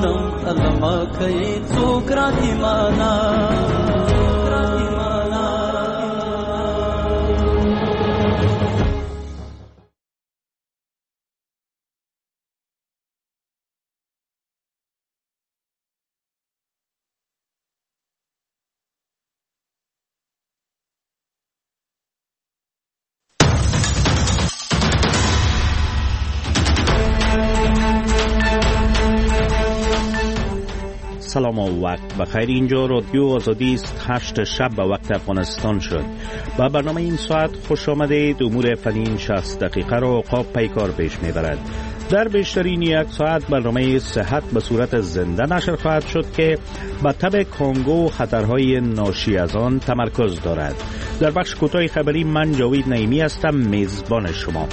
منم الله کوي څوک را دي معنا سلام و وقت بخیر. اینجا رادیو آزادی است. 8 شب به وقت افغانستان شد. با برنامه این ساعت خوش آمدید. امور فنی 60 دقیقه را عقاب پیکار پیش میبرد. در بیشترین یک ساعت برنامه صحت به صورت زنده نشر خواهد شد که به تب کانگو و خطرهای ناشی از آن تمرکز دارد. در بخش کوتاه خبری من جاوید نعیمی هستم، میزبان شما.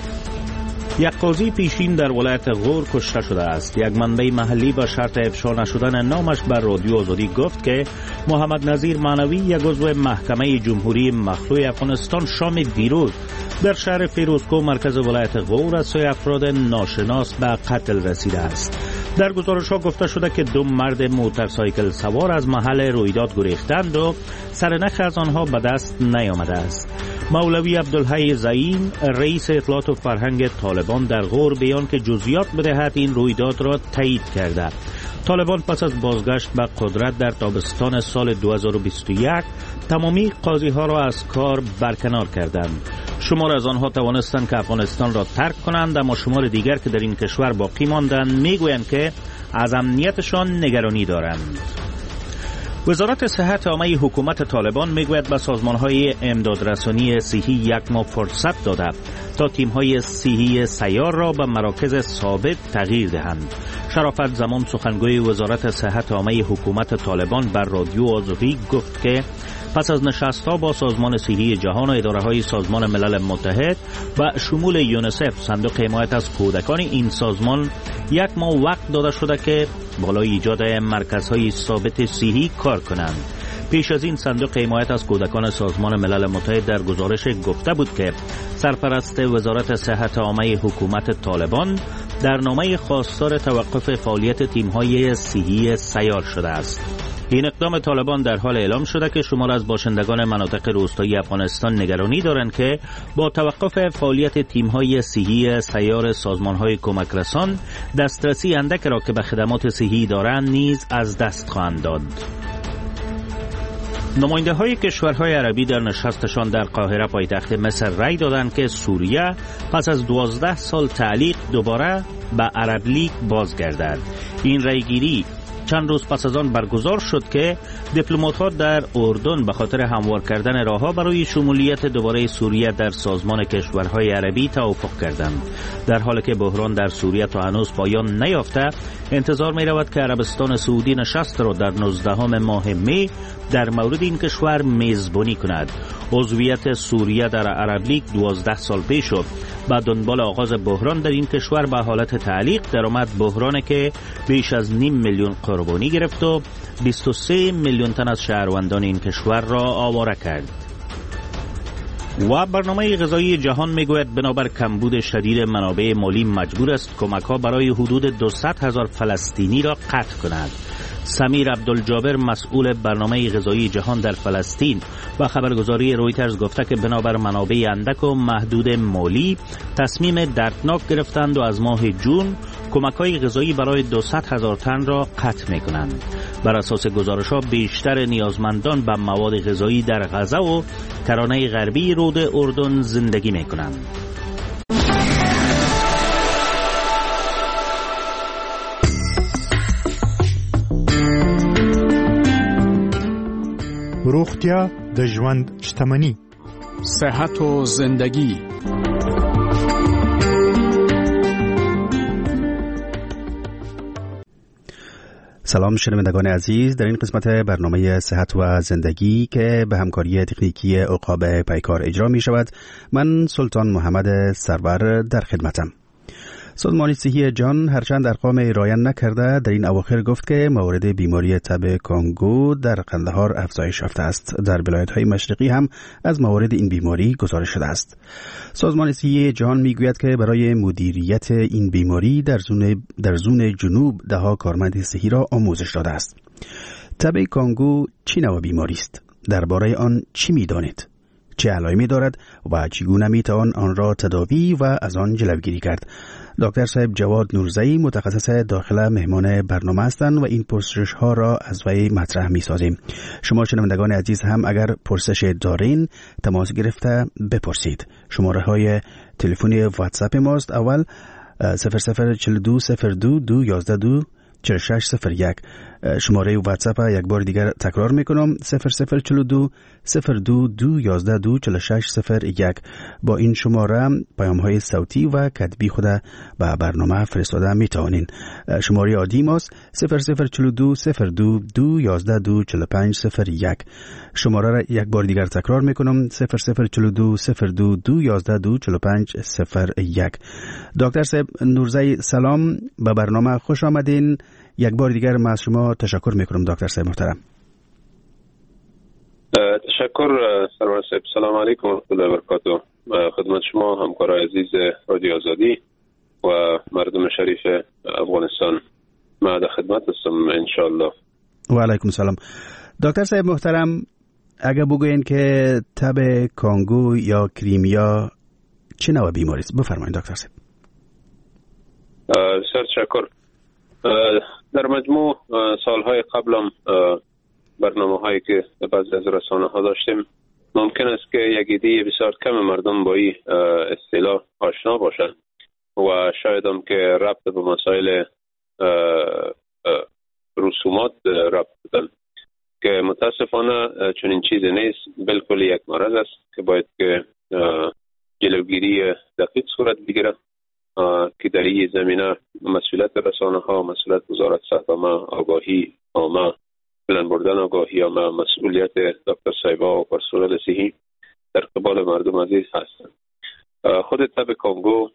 یک قاضی پیشین در ولایت غور کشته شده است. یک منبع محلی با شرط افشا نشدن نامش بر رادیو آزادی گفت که محمد نظیر معنوی، یک عضو محکمه جمهوری مخلوع افغانستان، شام دیروز در شهر فیروزکوه مرکز ولایت غور از سوی افراد ناشناس به قتل رسیده است. در گزارش‌ها گفته شده که 2 مرد موتورسایکل سوار از محل رویداد گریختند و سرنخ از آنها به دست نیامده است. مولوی عبدالحی زعیم، رئیس اطلاعات و فرهنگ طالبان در غور، بیان که جزئیات بدهد این رویداد را تایید کرده. طالبان پس از بازگشت به قدرت در تابستان سال 2021 تمامی قاضی‌ها را از کار برکنار کردند. شمار از آنها توانستند که افغانستان را ترک کنند، اما شمار دیگر که در این کشور باقی ماندند میگویند که از امنیتشان نگرانی دارند. وزارت صحت عامه حکومت طالبان میگوید به سازمان‌های امدادرسانی صحی یک ماه فرصت داده تا تیم‌های صحی سیار را به مراکز ثابت تغییر دهند. شرافت زمان، سخنگوی وزارت صحت عامه حکومت طالبان، بر رادیو آزادی گفت که پس از نشست‌ها با سازمان صحی جهان و اداره‌های سازمان ملل متحد و شمول یونیسف، صندوق حمایت از کودکان این سازمان، یک ماه وقت داده شده که بالای ایجاد مرکزهای ثابت صحی کار کنند. پیش از این صندوق حمایت از کودکان سازمان ملل متحد در گزارش گفته بود که سرپرست وزارت صحت عامه حکومت طالبان در نامه خواستار توقف فعالیت تیم‌های صحی سیار شده است. این اقدام طالبان در حال اعلام شده که شمار از باشندگان مناطق روستایی افغانستان نگرانی دارند که با توقف فعالیت تیم‌های صحی سیار سازمان‌های کمک رسان، دسترسی اندک را که به خدمات صحی دارند نیز از دست خواهند داد. نماینده های کشورهای عربی در نشستشان در قاهره پایتخت مصر رأی دادند که سوریه پس از 12 سال تعلیق دوباره به عرب لیگ بازگردد. این رأیگیری چند روز پس از آن برگزار شد که دیپلمات‌ها در اردن به خاطر هموار کردن راه‌ها برای شمولیت دوباره سوریه در سازمان کشورهای عربی توافق کردند. در حالی که بحران در سوریه تا هنوز پایان نیافته، انتظار می‌رود که عربستان سعودی نشست را در 19 ماه می در مورد این کشور میزبانی کند. عضویت سوریه در عرب لیگ 12 سال پیش شد. با دنبال آغاز بحران در این کشور به حالت تعلیق درآمد، بحرانی که بیش از 5 میلیون قربانی گرفت و 23 میلیون تن از شهروندان این کشور را آواره کرد. و برنامه غذایی جهان میگوید بنابر کمبود شدید منابع مالی مجبور است کمک‌ها برای حدود 200,000 فلسطینی را قطع کند. سمیر عبدالجابر، مسئول برنامه غذایی جهان در فلسطین، با خبرگزاری رویترز گفته که بنابر منابع اندک و محدود مالی تصمیم دردناک گرفتند و از ماه جون کمک‌های غذایی برای 200,000 تن را قطع می‌کنند. بر اساس گزارش‌ها بیشتر نیازمندان به مواد غذایی در غزه و کرانه غربی رود اردن زندگی می‌کنند. روغتیا د ژوند شتمني. صحت و زندگی. سلام شنوندگان عزیز، در این قسمت برنامه صحت و زندگی که به همکاری تکنیکی عقاب پیکار اجرا می شود، من سلطان محمد سرور در خدمتم. سازمان صحی جهان هرچند ارقام ارائه نکرده در این اواخر گفت که موارد بیماری تب کانگو در قندهار افزایش یافته است. در ولایت‌های مشرقی هم از موارد این بیماری گزارش شده است. سازمان صحی جهان میگوید که برای مدیریت این بیماری در زون جنوب دهها کارمند صحی را آموزش داده است. تب کانگو چه نوع بیماری است؟ درباره آن چی می‌دانید؟ چه علائمی دارد و چگونه میتوان آن را تداوی و از آن جلوگیری کرد؟ دکتر صاحب جواد نورزئی متخصص داخله مهمان برنامه هستند و این پرسش ها را از وی مطرح می سازیم. شما شنوندگان عزیز هم اگر پرسش دارین تماس گرفته بپرسید. شماره های تلفنی واتساپ ماست. اول 0042 02 212 4601. شماره واتساپ یک بار دیگر تکرار میکنم 0042 02 212 4601. با این شماره پیام های صوتی و کتبی خود به برنامه فرستاده میتوانین. شماره عادی ماست 0042 02 212 4501. شماره را یک بار دیگر تکرار میکنم 0042 02 212 4501. دکتر صاحب نورزئی سلام، به برنامه خوش آمدین. یک بار دیگر من از شما تشکر میکنم دکتر صاحب محترم. تشکر سرور صاحب. سلام علیکم و رحمت الله و برکاته. خدمت شما همکار عزیز رادیو آزادی و مردم شریف افغانستان. من در خدمت هستم انشاءالله. و علیکم سلام. دکتر صاحب محترم، اگر بگوین که تب کانگو یا کریمیا چه نوع بیماری است بفرمایید دکتر صاحب. تشکر. در مجموع سالهای قبلم برنامه هایی که بعضی از رسانه ها داشتیم، ممکن است که یک عده بسیار کم مردم با این اصطلاح آشنا باشند و شاید هم که ربط به مسائل رسومات ربط بدن که متاسفانه چنین چیزی نیست. بالکل یک مرض است که باید که جلوگیری دقیق صورت بگیره که در این زمینه مسئولیت رسانه ها، مسئولیت وزارت صحت عامه، آگاهی عامه، بلند بردن آگاهی عامه، مسئولیت دکتر صاحبا و پرسنل صحی در قبال مردم عزیز هستند. خود تب کانگو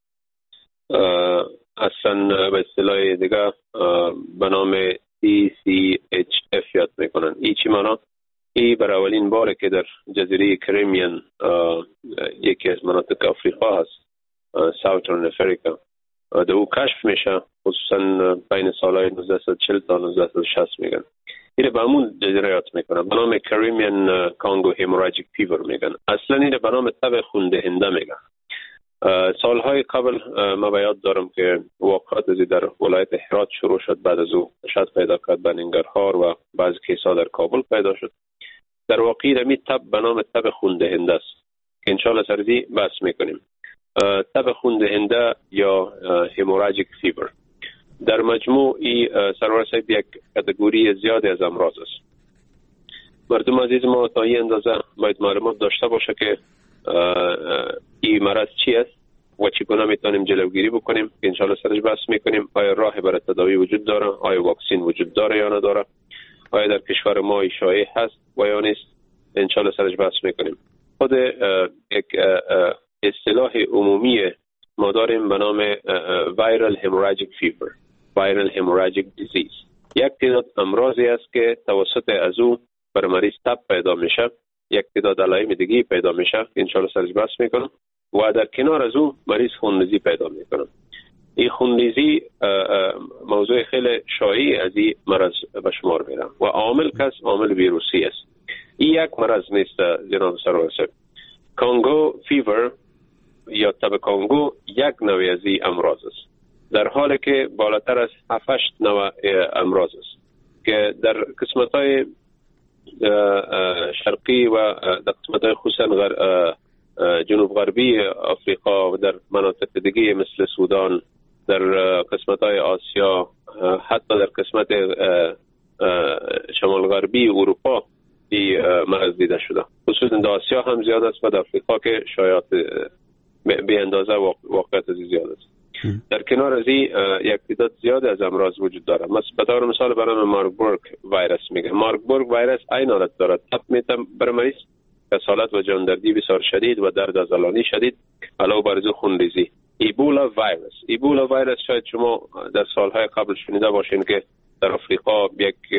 اصلا به اصطلاح دیگه به نام ECHF یاد میکنن. ای چی معنا؟ ای بر اولین باره که در جزیره کریمیان یکی از مناطق افریقا هست، ساوترن افریقا، در او کشف میشه، خصوصا بین سالهای 1940 تا 1960 میگن. اینه به همون جزیره یاد میکنن، به نام کریمیان کانگو هیموراژیک فیور میگن. اصلا اینه به نام تب خون دهنده میگن. سالهای قبل ما به یاد دارم که واقعات ازی در ولایت هرات شروع شد، بعد از او شد پیدا کرد به ننگرهار و بعضی کیسا در کابل پیدا شد. در واقع این تب به نام تب خون دهنده است که انشاءالله سردی بحث میکنیم. تب خون دهنده یا هیموراژیک فیور در مجموع سرور صاحب یک کاتگوری زیادی از امراض است. مردم عزیز ما تا این اندازه باید معلومات داشته باشه که این مرض چی است و چگونه میتونیم جلوگیری بکنیم که انشاءالله سرش بحث میکنیم. آیا راه برای تداوی وجود داره؟ آیا واکسین وجود داره یا نداره؟ آیا در کشور ما شایع هست و یا نیست؟ انشاءالله سرش بحث میکنیم. خود یک اصطلاح عمومی ما داریم به نام viral hemorrhagic fever، viral hemorrhagic disease. یک تعداد امراضی است که توسط از او بر مریض تب پیدا میشه، یک تعداد علائم دیگه پیدا میشه که انشاءالله سرش بحث میکنم و در کنار از او مریض خونریزی پیدا میکنه. این خونریزی موضوع خیلی شایع از این مرض به شمار میره و عامل کس عامل ویروسی است. این یک مرض نیست جناب سرور صاحب. کانگو فیور یا تب کانگو یک نوع از این امراض است، در حالی که بالاتر از 7-8 نوع امراض است که در قسمت‌های شرقی و در قسمت‌های خصوصا جنوب غربی آفریقا و در مناطق دیگه مثل سودان، در قسمت‌های آسیا، حتی در قسمت شمال غربی اروپا این مرض دیده شده. خصوصا در آسیا هم زیاد است و در آفریقا که شایعات به اندازه واقعیت زیاد است. در کنار از این یک تعداد زیاد از امراض وجود داره. به طور مثال برای ماربورگ ویروس میگه. ماربورگ ویروس این حالت دارد، تب میتم بر مریض، کسالت و جاندردی بسیار شدید و درد عضلانی شدید، علاوه بر ذو خونریزی. ایبولا ویروس شاید شما در سالهای قبل شنیده باشین که در آفریقا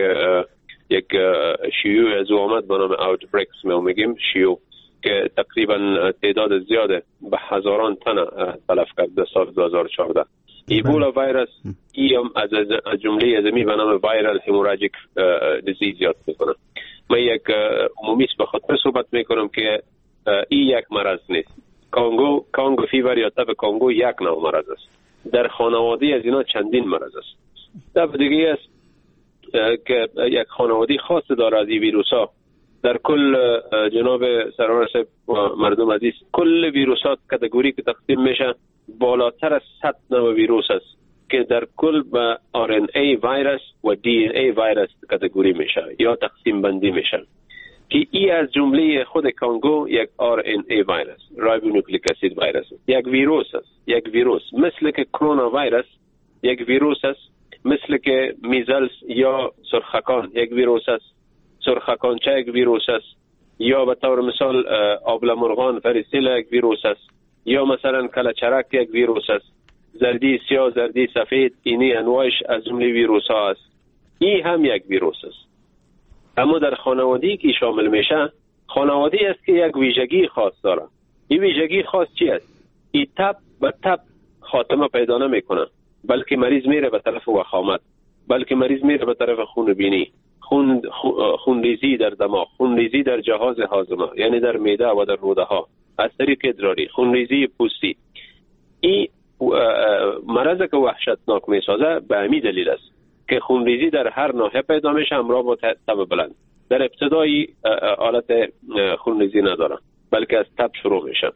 یک شیوع از آمد به نام اوتبریکس میگیم شیوع که تقریبا تعداد زیاده به هزاران تن تلف کرد در سال 2014. ایبولا ویروس هم از جمله ازمی به نام وایرال هموراژیک دیزیز یاد میکنم. من یک عمومیست به خاطر صحبت میکنم که این یک مرض نیست. کانگو فیور یا تب کانگو یک نوع مرض است. در خانواده از اینا چندین مرض است. تب دیگه است که یک خانواده خاص داره از این ویروس ها. در کل جناب سرور صاحب مردم عزیز، کل ویروسات کاتگوری که تقسیم میشه بالاتر از 100 نوع ویروس است که در کل به RNA ویروس و DNA ویروس کاتگوری میشه یا تقسیم بندی میشه که ای از جمله خود کانگو یک RNA ویروس، رایبونوکلیک اسید ویروس، یک ویروس است. یک ویروس مثل که کرونا ویروس یک ویروس است، مثل که میزلز یا سرخکان یک ویروس است، سرخکانچه یک ویروس است، یا به طور مثال آبله مرغان فریسیلا یک ویروس است، یا مثلا کلچرک یک ویروس است، زردی سیاه، زردی سفید، اینی انواعش از جمله ویروس ها است. این هم یک ویروس است. اما در خانواده‌ای که شامل میشه، خانواده‌ای است که یک ویژگی خاص داره. این ویژگی خاص چی است؟ این تب به تب خاتمه پیدا نمیکنه، بلکه مریض میره به طرف وخامت، بلکه مریض میره به طرف خونبینی، خونریزی در دماغ، خونریزی در جهاز هاضمه یعنی در معده و در روده ها از طریق ادراری، خونریزی پوستی. این مرض که وحشتناک میسازه به همین دلیل است که خونریزی در هر ناحیه پیدا میشه همراه با تب بلند. در ابتدایی حالت خونریزی نداره بلکه از تب شروع میشه.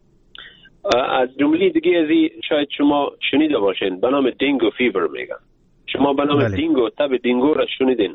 از جمله دیگه ازی شاید شما شنیده باشین به نام دینگو فیور میگن. شما به نام دینگو، تب دینگو را شنیدین؟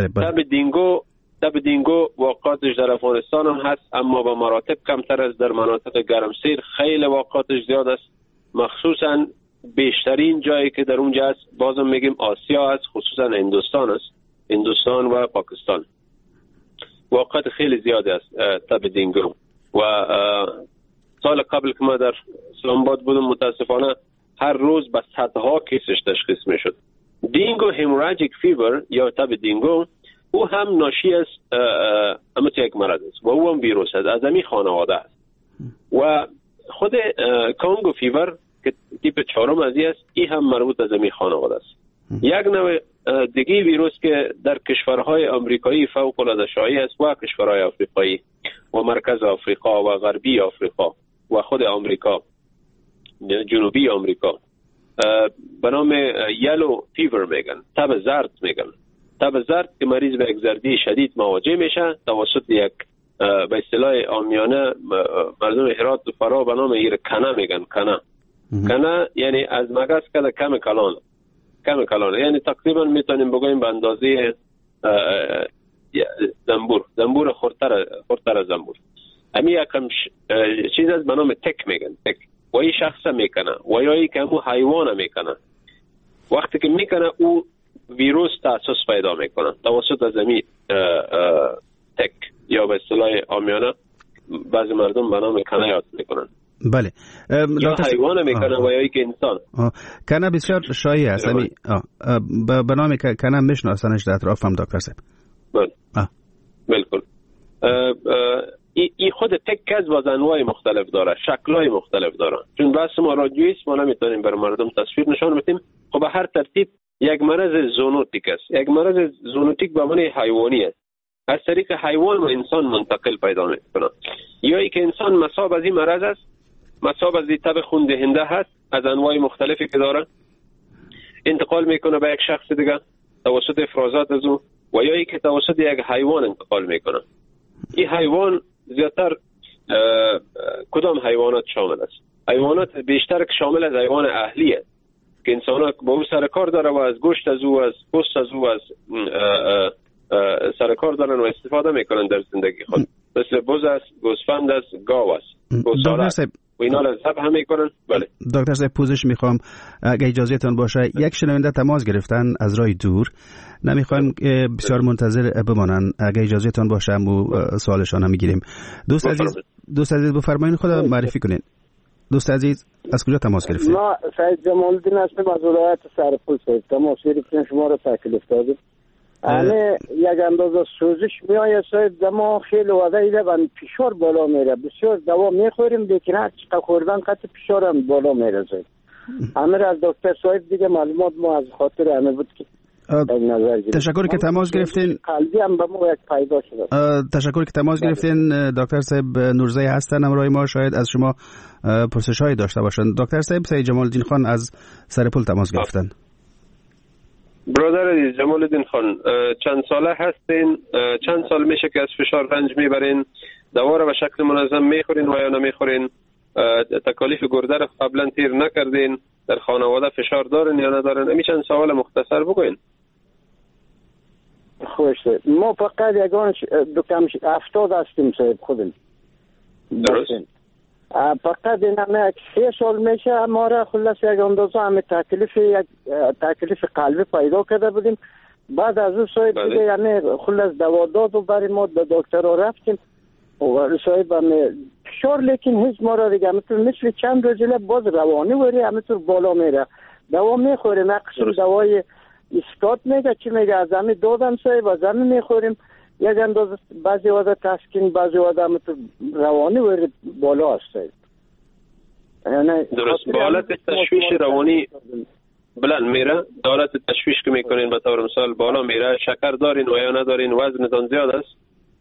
تب دینگو واقعاتش در افغانستان هم هست، اما به مراتب کمتر از در مناطق گرمسیر. خیلی واقعاتش زیاد است، مخصوصا بیشترین جایی که در اونجا است بازم میگیم آسیا است، خصوصا هندوستان است، هندوستان و پاکستان. واقعات خیلی زیاد است تب دینگو. و سال قبل که ما در اسلام آباد بودم متاسفانه هر روز به صدها کیسش تشخیص میشد. دینگو هموراژیک فیور یا تب دینگو او هم ناشی از مثل یک مرض است و او هم ویروس است، از همین خانواده است. و خود کانگو فیور که تیپ 4 از است، این هم مربوط از همین خانواده است. یک نوع دیگه ویروس که در کشورهای آمریکایی فوق العاده شایع است و کشورهای آفریقایی و مرکز آفریقا و غربی آفریقا و خود آمریکا، جنوبی آمریکا، به نام یلو فیور میگن، تب زرد میگن. تب زرد که مریض به یک زردی شدید مواجه میشه توسط یک به اصطلاح عامیانه مردم هرات و فرا به نام کنه میگن. کنه یعنی از مگس کده کم کلان، یعنی تقریبا میتونیم بگویم به اندازه زنبور خردتر از زنبور. امی یکم چیز از به نام تک میگن، تک. و این شخص میکنه و یا ای که همون حیوان میکنه. وقتی که میکنه او ویروس تاسیس پیدا میکنه توسط از امی تک یا به اصطلاح عامیانه بعضی مردم به نام کنه یاد میکنن. بله. یا حیوان میکنه و یا ای که انسان. کنه بسیار شایع است. به نام کنه میشناسنش در اطرافم دکتر صاحب. بله. بالکل. این خود تک از باز انواع مختلف داره، شکل‌های مختلف داره. چون بحث ما رادیویی است، ما نمیتونیم بر مردم تصویر نشان بدیم. خب به هر ترتیب یک مرض زونوتیک است. یک مرض زونوتیک به معنی حیوانی است. از طریق حیوان و انسان منتقل پیدا میکنه. یا ای که انسان مصاب از این مرض است، مصاب از این تب خون دهنده هست، از انواع مختلفی که داره، انتقال میکنه به یک شخص دیگه توسط افرازات از او، و یا ای که توسط یک حیوان انتقال میکنه. این حیوان زیادتر کدام حیوانات شامل است؟ حیوانات بیشتر که شامل از حیوان اهلی است که انسان با او سرکار داره و از گوشت از او، از پوست از او، از سرکار دارن و استفاده میکنن در زندگی خود. مثل بز است، گوسفند است، گاو است، گوساله است و اینا را ذبح هم میکنن. بله دکتر صاحب پوزش میخوام اگه اجازهتون باشه. یک شنونده تماس گرفتن از راه دور، نمیخوایم بسیار منتظر بمانن. اگه اجازهتون باشه سوالشان هم میگیریم. دوست عزیز بفرمایید خدا معرفی کنین. دوست عزیز از کجا تماس گرفتید؟ ما سید جمال‌الدین هستم از ولایت سرپل. سید تماس گرفتیم، شما رو تکلیف دادیم. یک اندازه سوزش میآید سید، دما خیلی وضعیده و فشار بالا میره. بسیار دوا میخوریم لیکن هر چقدر خوردن قطع فشار هم بالا میره سید. امیر از دکتر صاحب دیگه معلومات ما از خاطر همه بود که تشکر که تماس گرفتین. قلبی هم به ما یک پیدا شده. تشکر که تماس گرفتین. دکتر صاحب نورزی هستن همراه ما، شاید از شما پرسش‌هایی داشته باشند. دکتر صاحب، سید جمال‌الدین خان از سرپل تماس گرفتن. برادر عزیز جمال‌الدین خان، چند ساله هستین؟ چند سال میشه که از فشار رنج میبرین؟ دوا رو به شکل منظم میخورین و یا نمیخورین؟ تکالیف گرده رو قبلا تیر نکردین؟ در خانواده فشار دارین یا ندارین؟ همین چند سوال مختصر بگوین. خوشته. ما فقط یگان دکم 70 هستیم صاحب خودم. درست. فقط این همه 3 سال میشه ما را خلاص یک اندازه همه تکلیف قلبی پیدا کرده بودیم. بعد از اون صاحب دیگه یعنی خلاص دوا داد و برای ما به دکتر ها رفتیم و صاحب همه فشار لیکن هیچ ما را دیگه مثل چند روزیله باز روانی وری همینطور بالا میره. دوا میخوریم، اقسم دوای اسکات میگه چی میگه از همین دادم صاحب، از همین میخوریم. یک اندازه بعضی وقتا تسکین، بعضی وقتا همینطور روانی وری بالا هست صاحب. یعنی درست. با حالت تشویش روانی بلند میره، حالت تشویش که میکنین به طور مثال بالا میره. شکر دارین و یا ندارین؟ وزنتان زیاد است؟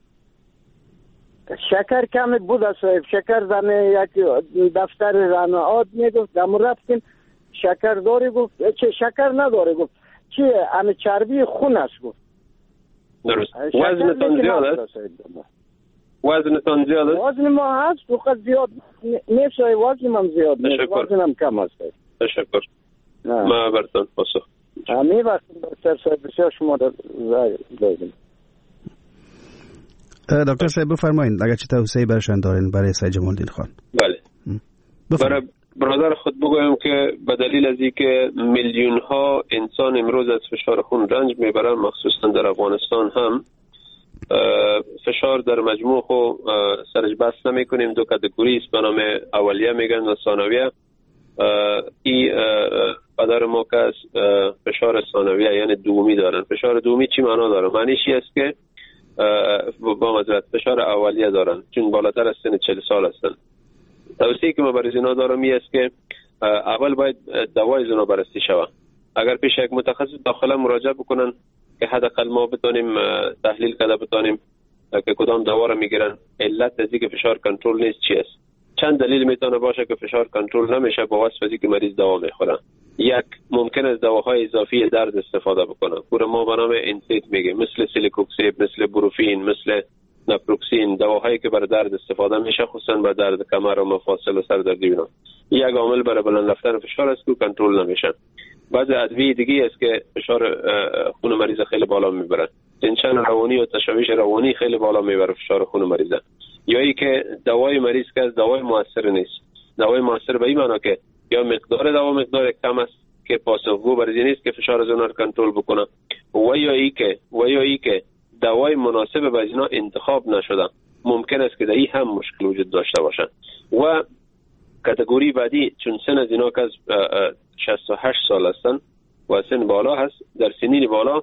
شکر کم بود صاحب. شکر دم یک دفتر رانعات میگفت دم رفتیم شکر داری، گفت چه شکر نداره، گفت چیه همه چربی خون است. گفت درست. وزنتان زیاد است؟ وزنتان زیاد است؟ وزن ما هست فقط زیاد نیست، وزن من زیاد نیست، وزنم کم است. تشکر. ما برتون پاسخ. همین وقت دکتر صاحب بسیار شما را دادیم. دکتر صاحب بفرمایید اگر چه توصیه‌ای برشان دارین برای سید جمال‌الدین خان. بله. برای برادر خود بگویم که به دلیل از اینکه میلیون ها انسان امروز از فشار خون رنج میبرن، مخصوصا در افغانستان هم فشار در مجموع خو سرش بس نمی کنیم. دو کاتگوری است به نام اولیه میگن و ثانویه. این قدر ما که فشار ثانویه یعنی دومی دارن. فشار دومی چی معنا داره؟ معنیش این است که با معذرت فشار اولیه دارن چون بالاتر از سن 40 سال هستن. توصیه که ما برای اینا دارم این است که اول باید دوای اینا بررسی شود. اگر پیش یک متخصص داخلا مراجعه بکنن که حداقل ما بتونیم تحلیل کرده بتونیم که کدام دوا رو میگیرن، علت از اینکه فشار کنترل نیست چی است. چند دلیل میتونه باشه که فشار کنترل نمیشه با واسطه از اینکه مریض دوا میخوره. یک، ممکن است دواهای اضافی درد استفاده بکنه. پور ما به نام انسیت میگه، مثل سیلیکوکسیب، مثل بروفین، مثل نپروکسین، دواهایی که برای درد استفاده میشه، خصوصا برای درد کمر و مفاصل و سردردی اینا. یک عامل برای بلند رفتن فشار است که کنترل نمیشه. بعضی ادویه دیگه است که فشار خون مریض خیلی بالا میبره. تنشن روانی و تشویش روانی خیلی بالا میبره فشار خون مریض. یا ای که دوای مریض که از دوای موثر نیست. دوای موثر به این معنی که یا مقدار دوا مقدار کم است که پاسخگو برای نیست که فشار از اون رو کنترل بکنه، و یا ای که دوای مناسب به اینا انتخاب نشده. ممکن است که در این هم مشکل وجود داشته باشه. و کاتگوری بعدی چون سن از اینا که از 68 سال هستن و سن بالا هست، در سنین بالا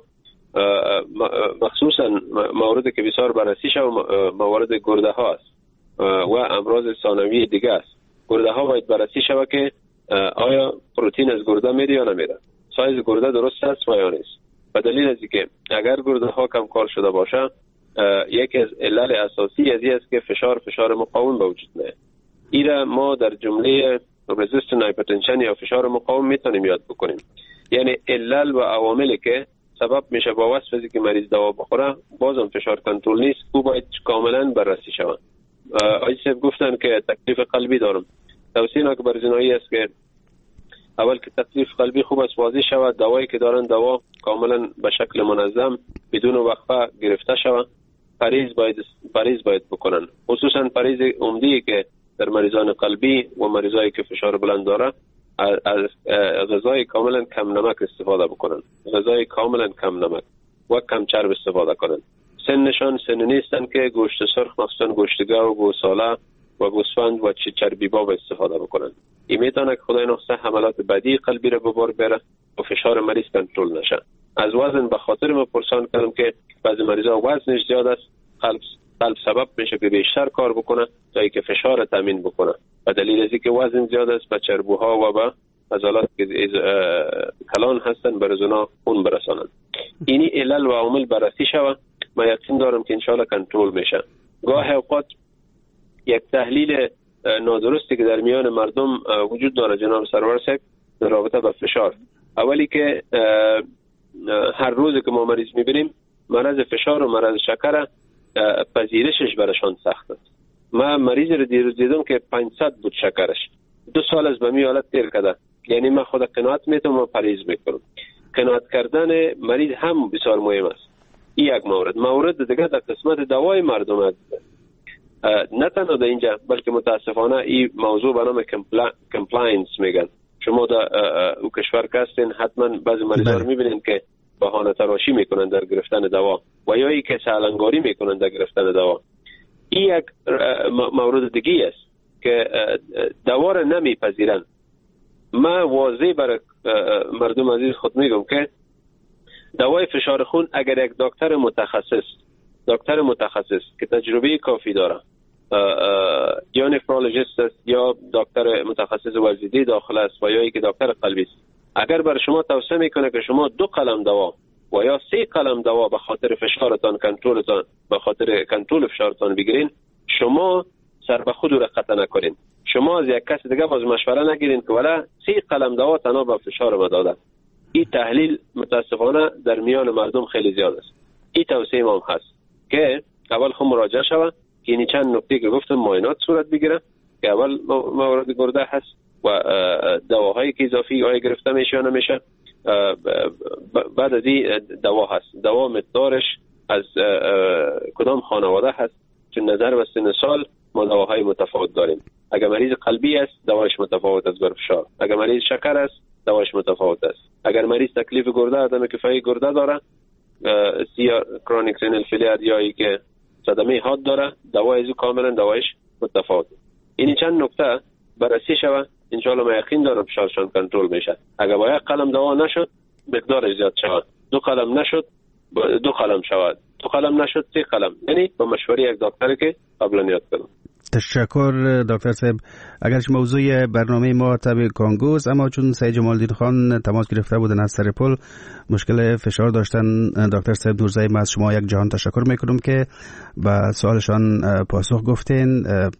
مخصوصا موارد که بسیار بررسی شده موارد گرده ها است و امراض ثانویه دیگه است. گرده ها باید بررسی شود که آیا پروتئین از گرده میره یا نمیره، سایز گرده درست است و یا نیست. به دلیل از اینکه اگر گرده ها کم کار شده باشه، یکی از علل اساسی از این است که فشار مقاوم به وجود میاد. ایره ما در جمله رزिस्टنت هایپرتنشن یا فشار مقاوم میتونیم یاد بکنیم. یعنی علل و عواملی که سبب میشه با واسطه از اینکه مریض دوا بخوره بازم فشار کنترل نیست، او باید کاملا بررسی شود. آیسف گفتن که تکلیف قلبی دارم. توصیه که برای زنایی است که اول که تکلیف قلبی خوب است واضح شود، دوایی که دارن دوا کاملا به شکل منظم بدون وقفه گرفته شود. پریز باید بکنن، خصوصا پریز عمدی که در مریضان قلبی و مریضایی که فشار بلند داره از غذای کاملا کم نمک استفاده بکنن، غذای کاملا کم نمک و کم چرب استفاده کنن. سنشان سن نیستن که گوشت سرخ مخصوصا گوشت گاو و گوساله و گوسفند و چربی باب استفاده بکنن. این میتونه که خدای نخسته حملات بدی قلبی را به بار بره و فشار مریض کنترل نشه. از وزن به خاطر ما پرسان کردم که بعضی مریضا وزنش زیاد است، قلب سبب میشه که بیشتر کار بکنه تا اینکه فشار تامین بکنه. و دلیل از اینکه وزن زیاد است به چربوها و به عضلات که کلان هستن بر اونا خون برسانند. اینی علل و عامل بررسی شود. ما یقین دارم که انشاءالله کنترل میشه. گاه اوقات یک تحلیل نادرستی که در میان مردم وجود داره جناب سرور صاحب در رابطه با فشار. اولی که هر روز که ما مریض میبینیم مرض فشار و مرض شکر پذیرشش برشان سخت است. من مریض رو دیروز دیدم که 500 بود شکرش، 2 سال از به می حالت تیر کرده. یعنی من خود قناعت میتونم و پرهیز میکنم. قناعت کردن مریض هم بسیار مهم است. این یک مورد دیگه در قسمت دوای مردم است. نه تنها در اینجا بلکه متاسفانه این موضوع به نام کمپلاینس میگن. شما در او کشور که هستین حتما بعضی مریضا رو میبینین که بهانه تراشی میکنن در گرفتن دوا و یا ای که سالنگاری میکنن در گرفتن دوا. این یک مورد دیگه است که دوا را نمیپذیرن. من واضح برای مردم عزیز خود میگم که دوای فشار خون اگر یک دکتر متخصص که تجربه کافی داره یا نفرولوژیست است یا دکتر متخصص ورزیدی داخل است و یا ای که دکتر قلبی است، اگر بر شما توصیه میکنه که شما 2 قلم دوا و یا 3 قلم دوا به خاطر فشارتان به خاطر کنترل فشارتان بگیرین، شما سر به خود را قطع نکنین. شما از یک کس دیگه باز مشوره نگیرین که ولی 3 قلم دوا تنها به فشار ما داده. این تحلیل متاسفانه در میان مردم خیلی زیاد است. این توصیه ما هست که اول خود مراجعه شود، یعنی چند نکته که گفتم معاینات صورت بگیره که اول موارد گرده هست و دواهایی که اضافی آیا گرفته میشه یا نمیشه. بعد از این دوا هست. دوا مقدارش از کدام خانواده هست، چون نظر به سن سال ما دواهای متفاوت داریم. اگر مریض قلبی است دوایش متفاوت است بر فشار، اگر مریض شکر است دوایش متفاوت است، اگر مریض تکلیف گرده عدم کفایی گرده داره کرونیک رینال فیلیر یا ای که صدمه حاد داره دوای کاملا دوایش متفاوت. این چند نکته بررسی شود انشاءالله ما یقین دارم فشارشان کنترل میشه. اگر با 1 قلم دوا نشد مقدارش زیاد شود، 2 قلم نشد 2 قلم شود، 2 قلم نشد 3 قلم، یعنی با مشوره یک دکتری که قبلا یاد کردم. تشکر دکتر صاحب. اگرچه موضوع برنامه ما تب کانگوست، اما چون سید جمالدین خان تماس گرفته بودن از سرپل مشکل فشار داشتن، دکتر صاحب نورزی، ما از شما یک جهان تشکر میکنم که به سوالشان پاسخ گفتین.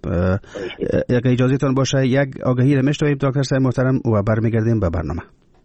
اگه اجازهتون باشه یک آگهی رو میشنویم دکتر صاحب محترم و برمیگردیم به برنامه.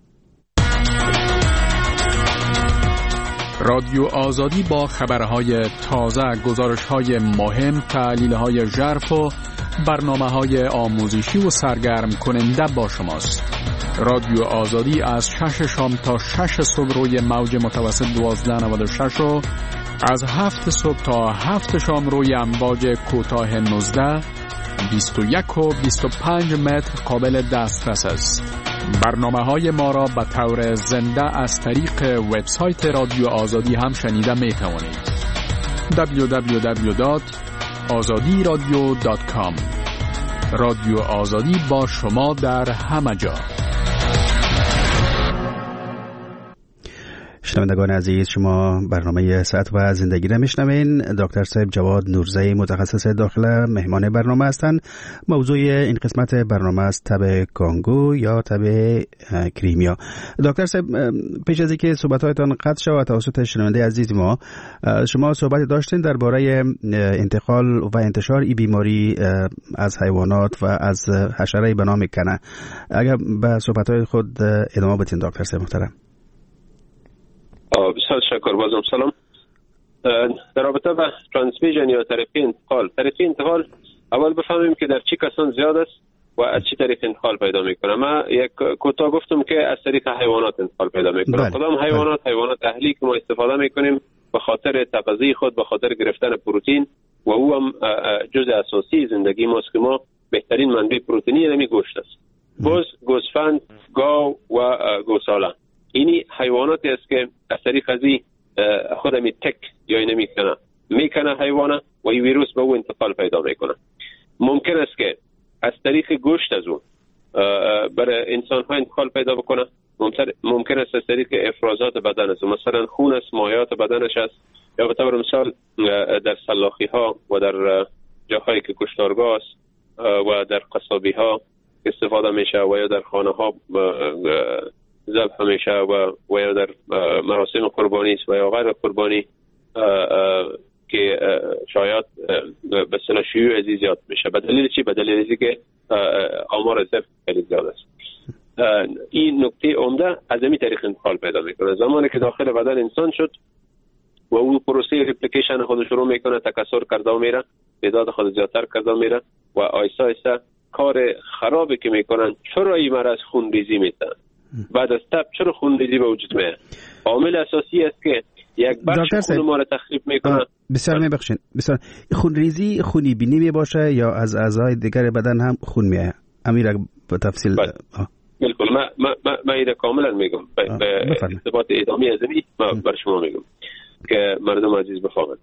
رادیو آزادی با خبرهای تازه، گزارش‌های مهم، تحلیل‌های ژرف و برنامه‌های آموزشی و سرگرم کننده با شماست. رادیو آزادی از 6 شام تا 6 صبح روی موج متوسط 1296 و از 7 صبح تا 7 شام روی امواج کوتاه 19 21 و 25 متر قابل دسترس است. برنامه‌های ما را به طور زنده از طریق وبسایت رادیو آزادی هم شنیده می توانید. www.azadiradio.com. رادیو آزادی با شما در همه جا. شنوندگان عزیز، شما برنامه صحت و زندگی را میشنوین. دکتر صاحب جواد نورزی متخصص داخله مهمان برنامه هستند. موضوع این قسمت برنامه است تب کانگو یا تب کریمیا. دکتر صاحب، پیش از اینکه صحبت‌هایتان قطع شود توسط شنونده عزیز ما، شما صحبت داشتین درباره انتقال و انتشار این بیماری از حیوانات و از حشره به نام کنه. اگر به صحبت‌های خود ادامه بدین دکتر صاحب محترم. بسیار تشکر. بازم سلام. در رابطه با ترانسمیشن یا طریق انتقال اول بفهمیم که در چی کسان زیاد است و از چی طریق انتقال پیدا میکنه. من یک کوتاه گفتم که از طریق حیوانات انتقال پیدا میکنه. کدام حیوانات اهلی که ما استفاده میکنیم به خاطر تغذیه خود، به خاطر گرفتن پروتئین و او هم جزء اساسی زندگی ماست که ما بهترین منبع پروتئینی نمی گوشت است. بز، گوسفند، گاو و گوساله. اینی حیواناتی است که از طریق ازی خودمی تک یا اینه میکنه حیوانه و این ویروس به او انتقال پیدا میکنه. ممکن است که از طریق گوشت از اون برای انسان ها انتقال پیدا بکنه. ممکن است از طریق افرازات بدن است، مثلا خون است، مایعات بدنش است، یا به طور مثال در سلاخی ها و در جاهایی که کشتارگاه است و در قصابی ها استفاده میشه و یا در خانه ها ذبح میشه و یا در مراسم قربانی است و یا غیر قربانی که شاید به اصطلاح شیوع از زیاد میشه. به دلیل چی؟ به دلیل اینکه آمار ذبح خیلی زیاد است. این نکته عمده از این طریق انتقال پیدا میکنه. زمانی که داخل بدن انسان شد و او پروسه ریپلیکیشن خودش رو میکنه، تکثر کرده میره، تعداد خود زیادتر کرده میره و آیسته آیسته کار خرابی که میکنن. چرا این مرض خونریزی میتن؟ بعد از تب چرا خونریزی به وجود میاد؟ عامل اساسی است که یک بخش خون ما رو تخریب میکنه. بسیار میبخشین، بسیار. خونریزی خونی بینی میباشه یا از اعضای دیگر بدن هم خون میاد؟ امیر به تفصیل. بالکل، من این کاملا میگم به ارتباط ادامی از این بر شما میگم که مردم عزیز بفهمند.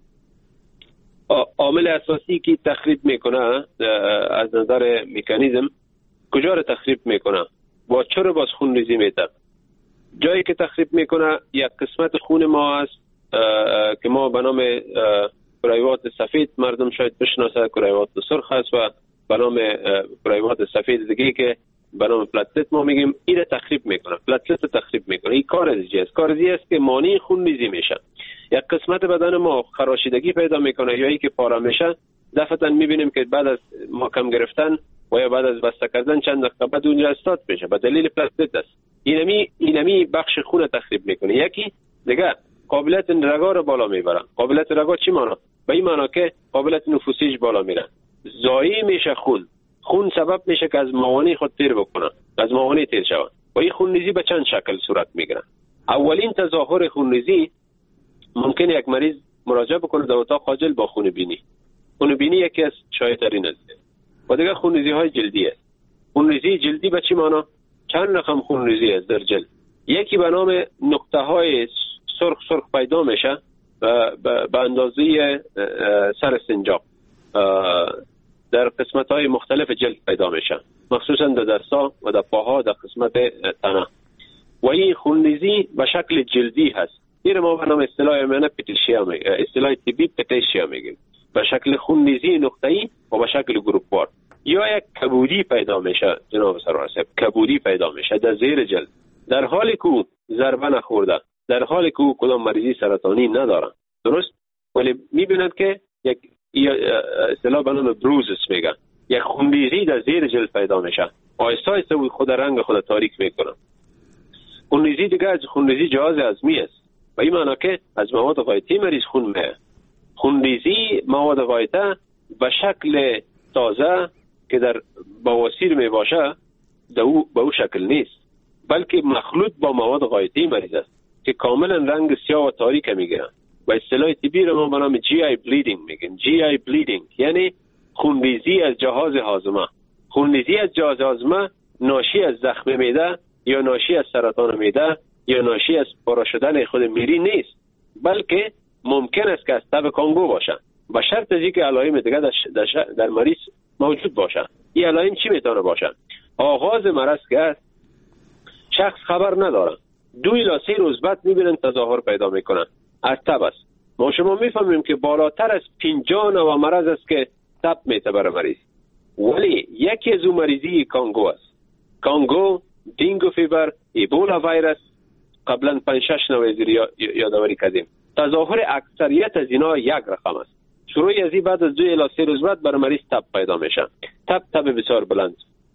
عامل اساسی که تخریب میکنه از نظر مکانیزم کجا رو تخریب میکنه و چرا باز خونریزی میته؟ جایی که تخریب میکنه یک قسمت خون ما است که ما به نام کرویات سفید مردم شاید بشناسه، کرویات سرخ است و به نام کرویات سفید دیگه که به نام پلاتلت ما میگیم. این تخریب میکنه، پلاتلت تخریب میکنه. این کارزی است. کارزی است که مانع خونریزی میشه. یک قسمت بدن ما خراشیدگی پیدا میکنه یا ای که پاره میشه، دفعتا میبینیم که بعد از محکم گرفتن و یا بعد از بسته کردن چند دقیقه بعد اونجا استاد میشه به دلیل پلاتلت است. اینمی بخش خون تخریب میکنه. یکی دیگه قابلیت رگا رو بالا میبره. قابلیت رگا چی معنی؟ به این معنی که قابلیت نفوسیش بالا میره. ضایع میشه خون سبب میشه که از موانع خود تیر بکنه، از موانع تیر شود. و این خونریزی به چند شکل صورت میگیره. اولین تظاهر خونریزی ممکن یک مریض مراجعه بکنه در اتاق عاجل با خونبینی. خونبینی یکی از شایع‌ترین است. و دیگه خونریزی های جلدی است. خونریزی جلدی به چی معنی؟ چند رقم خونریزی است در جلد. یکی به نام نقطه های سرخ پیدا میشه به اندازه سر سنجاق در قسمت های مختلف جلد پیدا میشه، مخصوصا در دستا و در پاها در قسمت تنه. و این خونریزی به شکل جلدی هست. این ما به نام اصطلاح پتیشیا میگیم، اصطلاح طبی پتیشیا میگیم. به شکل خونریزی نقطه‌ای و به شکل گروپوار. یا یک کبودی پیدا میشه جناب سرور صاحب، کبودی پیدا میشه در زیر جلد، در حالی که ضربه نخورده، در حالی که کدام مریضی سرطانی نداره. درست؟ ولی میبینند که یک اصطلاح به نام بروزس میگن، یک خونریزی در زیر جلد پیدا میشه، آهسته آهسته خود رنگ خود تاریک میکنه. خونریزی دیگه از خونریزی جهاز هضمی است. و این معنی که از مواد غایطی مریض خون میه. خونریزی مواد غایطه به شکل تازه که در بواسیر می باشه به او شکل نیست، بلکه مخلوط با مواد غایطی مریض است که کاملا رنگ سیاه و تاریک میگیرن. و اصطلاح طبی رو ما به نام GI bleeding میگیم. GI bleeding یعنی خونریزی از جهاز هاضمه. خونریزی از جهاز هاضمه ناشی از زخم معده یا ناشی از سرطان معده یا ناشی از پاره شدن خود میری نیست، بلکه ممکن است که از تب کانگو باشه، به شرط از اینکه علائم دیگه در مریض موجود باشه. این علائم چی میتونه باشه؟ آغاز مرض که است شخص خبر نداره، 2 الی 3 روز بعد میبینن تظاهر پیدا میکنن از تب است. ما شما میفهمیم که بالاتر از 50 نوع مرض است که تب میته برای مریض، ولی یکی از اون مریضی کانگو است. کانگو، دینگو فیبر، ایبولا ویروس، قبلا 5-6 نوع یادآوری کردیم. تظاهر اکثریت از اینا یک رقم است. شروع از این بعد از 2 الی 3 روز بعد برای مریض تب پیدا میشه. تب بسیار بلند.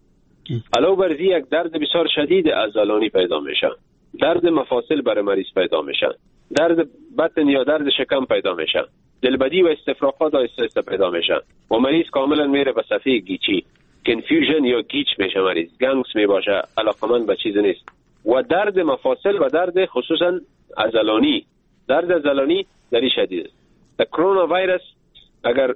علاوه بر یک درد بسیار شدید عضلانی پیدا میشه. درد مفاصل برای مریض پیدا میشه. درد بطن یا درد شکم پیدا میشه. دلبدی و استفراغات آهسته پیدا میشه. و مریض کاملا میره به صفحه گیچی. کنفیوژن یا گیچ میشه مریض. گنگس میباشه. علاقمند به چیز نیست. و درد مفاصل و درد خصوصا عضلانی. درد عضلانی دری شدید است. در کرونا ویروس اگر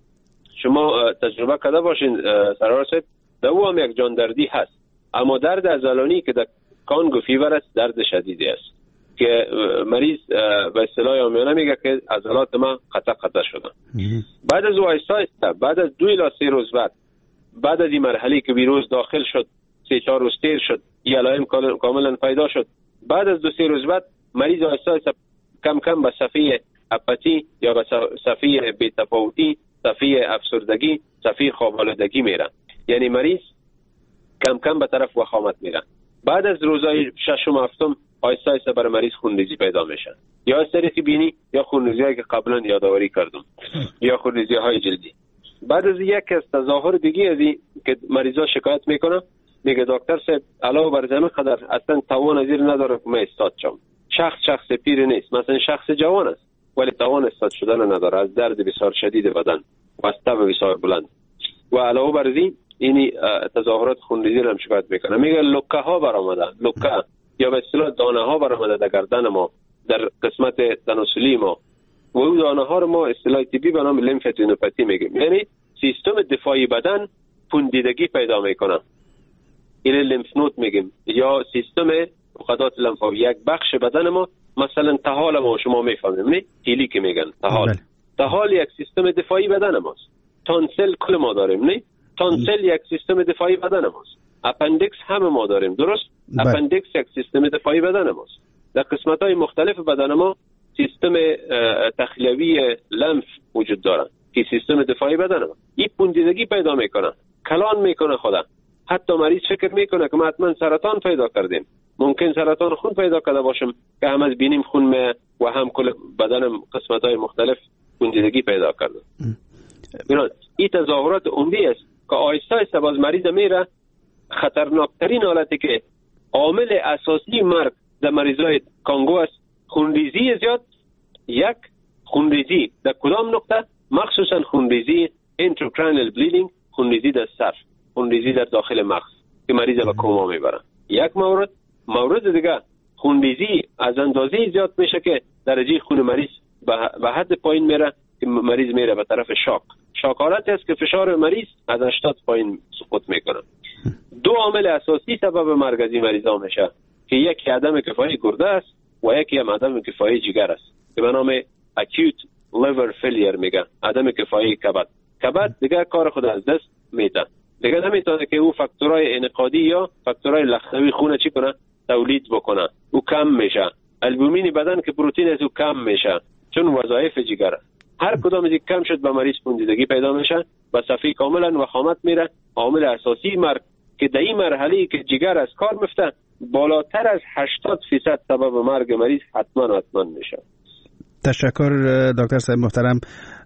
شما تجربه کرده باشین سرور صاحب، در او هم یک جان دردی هست، اما درد عضلانی که در کانگو فیور است درد شدیدی است. که مریض به اصطلاح عامیانه میگه که عضلات ما قطع شدن. بعد از آهسته بعد از 2 الی 3 روز بعد از این مرحله که ویروس داخل شد 3-4 روز تیر شد، این علائم کاملا پیدا شد، بعد از 2-3 روز بعد مریض آهسته کم کم به صفحه اپاتی یا به صفحه بی‌تفاوتی، صفحه افسردگی، صفحه خواب‌آلودگی میره. یعنی مریض کم کم به طرف وخامت میره. بعد از روزهای 6 و 7 آهسته برای مریض خونریزی پیدا میشه، یا از طریق بینی یا خونریزی‌هایی که قبلا یادآوری کردم یا خونریزی‌های جلدی. بعد از یک از تظاهر دیگه از این که مریضا شکایت میکنه، میگه دکتر صاحب علاوه بر زمین قدر اصلا توان ازیر نداره که من استاد شم. شخص پیر نیست، مثلا شخص جوان است ولی توان استاد شدن نداره، از درد بسیار شدید بدن و از تب بسیار بلند. و علاوه بر این تظاهرات خونریزی هم شکایت میکنه. میگه لکه ها برآمده، لکه یا به اصطلاح دانه ها برآمده در گردن ما، در قسمت تناسلی ما، و اون دانه ها رو ما اصطلاح طبی به نام لیمفادینوپاتی میگیم. یعنی سیستم دفاعی بدن پوندیدگی پیدا میکنه، این لیمف نود میگیم، یا سیستم مخدرات لمفاوی. یک بخش بدن ما، مثلا طحال ما شما میفهمیم نه، هیلی که میگن طحال یک سیستم دفاعی بدن ماست. تانسل کل ما داریم نه، تانسل یک سیستم دفاعی بدن ماست. اپندیکس همه ما داریم، درست؟ اپندیکس یک سیستم دفاعی بدن ماست. در قسمت های مختلف بدن ما سیستم تخلیوی لمف وجود داره که سیستم دفاعی بدن ما. این پوندیدگی پیدا میکنه، کلان میکنه خدا. حتی مریض فکر میکنه که ما حتما سرطان پیدا کردیم. ممکن سرطان خون پیدا کرده باشم که هم از بینیم خون و هم کل بدنم قسمت های مختلف پوندیدگی پیدا کرده. این تظاهرات عمدی است که آهسته باز مریض میره. خطرناکترین حالتی که عامل اساسی مرگ در مریضای کانگو است خونریزی زیاد. یک، خونریزی در کدام نقطه؟ مخصوصا خونریزی intracranial bleeding، خونریزی در سر، خونریزی در داخل مغز که مریض به کوما میبرن. یک مورد دیگه خونریزی از اندازه زیاد میشه که درجه خون مریض به حد پایین میره که مریض میره به طرف شاک حالتی است که فشار مریض از 80 پایین سقوط میکنه. 2 عامل اساسی سبب مرگ از این مریضا میشه که یکی عدم کفایی گرده است و یکی هم عدم کفایی جگر است که به نام acute liver failure میگن، عدم کفایی کبد دیگه کار خود از دست میده. دیگه نمیتونه که او فاکتورهای انعقادی یا فاکتورهای لخنوی خون چی کنه؟ تولید بکنه. او کم میشه. البومین بدن که پروتئین از او کم میشه چون وظایف جگر است. هر کدام از این کم شد به مریض پوندیدگی پیدا میشه، به صفحه کاملا وخامت میره. عامل اساسی مرگ که در این مرحله که جگر از کار میفته بالاتر از 80% سبب مرگ مریض حتما میشه. تشکر دکتر صاحب محترم.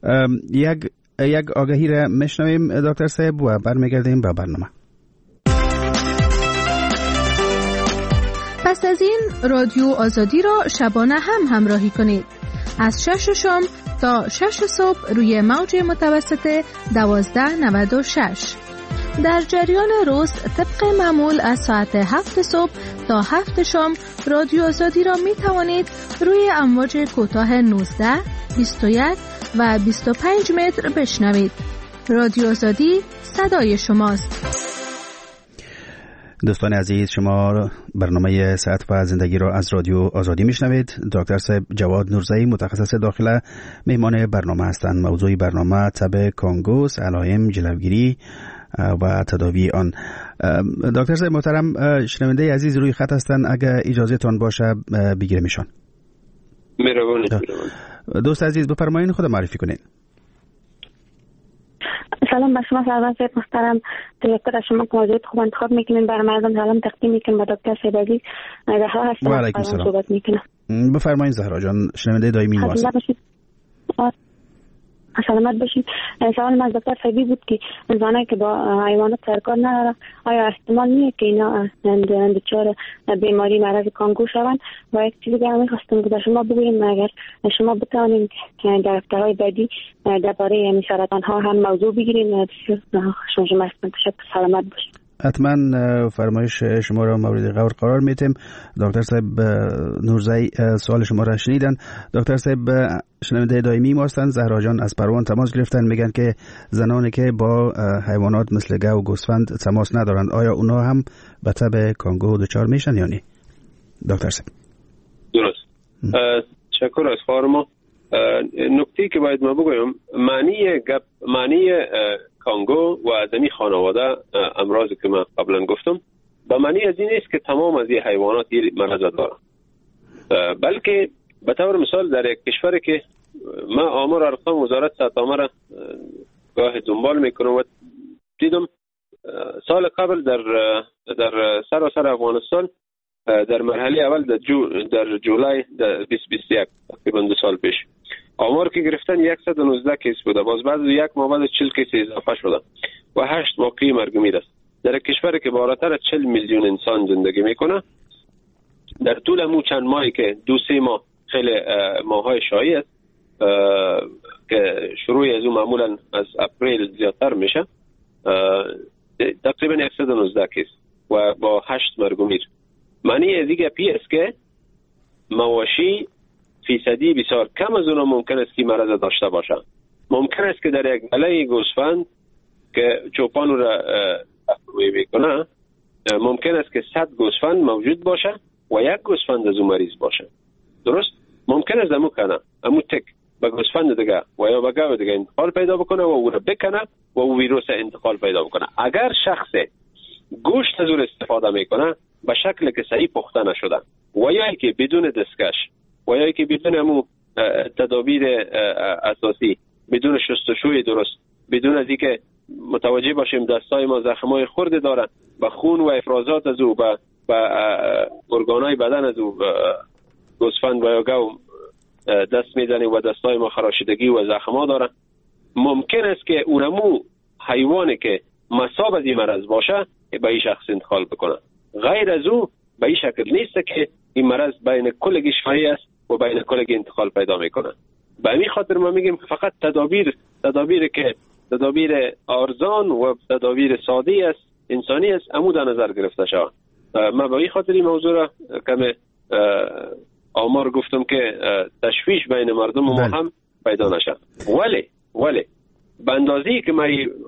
یک آگهی را میشنویم دکتر صاحب و برمیگردیم به برنامه. پس از این رادیو آزادی را شبانه هم همراهی کنید از 6 شام تا 6 صبح روی موج متوسط 1296. در جریان روز طبق معمول از ساعت 7 صبح تا 7 شام رادیو آزادی را می توانید روی امواج کوتاه 19، 21 و 25 متر بشنوید. رادیو آزادی صدای شماست. دوستان عزیز، شما برنامه صحت و زندگی را از رادیو آزادی میشنوید. دکتر صاحب جواد نورزئی متخصص داخله مهمان برنامه هستند. موضوع برنامه تب کانگوس، علائم، جلوگیری و تداوی آن. دکتر صاحب محترم، شنونده عزیز روی خط هستند، اگر اجازه تان باشه بگیریم ایشان. مهربانی. دوست عزیز بفرمایید، خود معرفی کنید. سلام به شما سرور محترم. تشکر از شما که موضوعات خوب انتخاب میکنین برای مردم سلام تقدیم میکنم. با دکتر صاحب عزیز زهرا هستم. و علیکم السلام. صحبت میکنم. بفرمایید زهرا جان، شنونده دائمی ما هستید. سلامت باشید. سوال از دکتر صاحبی بود که زنایی که با حیوانات سرکار ندارن آیا احتمال نیست که اینا دچار بیماری مرض کانگو شوند؟ و یک چیزی دیگه می‌خواستم که شما بگویید اگر شما بتوانید در هفته‌های بعدی درباره سرطان ها هم موضوع بگیرید. شما تشکر. سلامت باشید. حتما فرمایش شما را مورد غور قرار میتیم. دکتر صاحب نورزئی سوال شما را شنیدن. دکتر صاحب شنونده دائمی ما هستند. زهرا جان از پروان تماس گرفتن، میگن که زنانی که با حیوانات مثل گاو و گوسفند تماس ندارند آیا اونا هم به تب کانگو دچار میشن یا نه؟ دکتر صاحب درست. تشکر از خانم. نکته که باید ما بگویم، معنی کانگو و آدمی خانواده امراضی که من قبلا گفتم به معنی از این است که تمام از این حیوانات این مرض دارن، بلکه به طور مثال در یک کشوری که من آمار ارقام وزارت صحت عامه را گاه دنبال میکنم و دیدم سال قبل در سراسر افغانستان در مرحله اول در جولای 2021 تقریبا 2 سال پیش آمار که گرفتن 119 کیس بوده، باز بعد یک ماه بعد 40 کیس اضافه شده و 8 واقعی مرگ میر است. در کشوری که بالاتر از 40 میلیون انسان زندگی میکنه، در طول مو چند ماهی که 2-3 ماه خیلی ماهای شایع است که شروع از اون معمولا از اپریل زیادتر میشه، تقریبا 119 کیس و با 8 مرگ میر. معنی دیگه پی است که مواشی فیصدی بسیار کم از اونا ممکن است که مرض داشته باشه. ممکن است که در یک گله گوسفند که چوپان را تقویه میکنه ممکن است که 100 گوسفند موجود باشه و یک گوسفند از اون مریض باشه. درست؟ ممکن است امو تک به گوسفند دیگه و یا به گاو دیگه انتقال پیدا بکنه و او را بکنه و او ویروس انتقال پیدا بکنه. اگر شخص گوشت از اون استفاده میکنه به شکل که صحیح پخته نشده و یا که بدون دستکش و یا که بدون امو تدابیر اساسی، بدون شستشوی درست، بدون از اینکه متوجه باشیم دستای ما زخمای خرد دارن و خون و افرازات از او به ارگانای بدن از او گوسفند و یا گاو دست میزنه و دستای ما خراشیدگی و زخما دارن، ممکن است که اونمو حیوانی که مصاب از این مرض باشه به این شخص انتقال بکنه. غیر از او به این شکل نیست که این مرض بین کلگی شایع است و بین کلگی انتقال پیدا میکنه. به همین خاطر ما میگیم که فقط تدابیر ارزان و تدابیر ساده است، انسانی است، امو در نظر گرفته شود. ما به این خاطر این موضوع را کم آمار گفتم که تشویش بین مردم ما هم پیدا نشه. ولی به اندازه‌ای که ما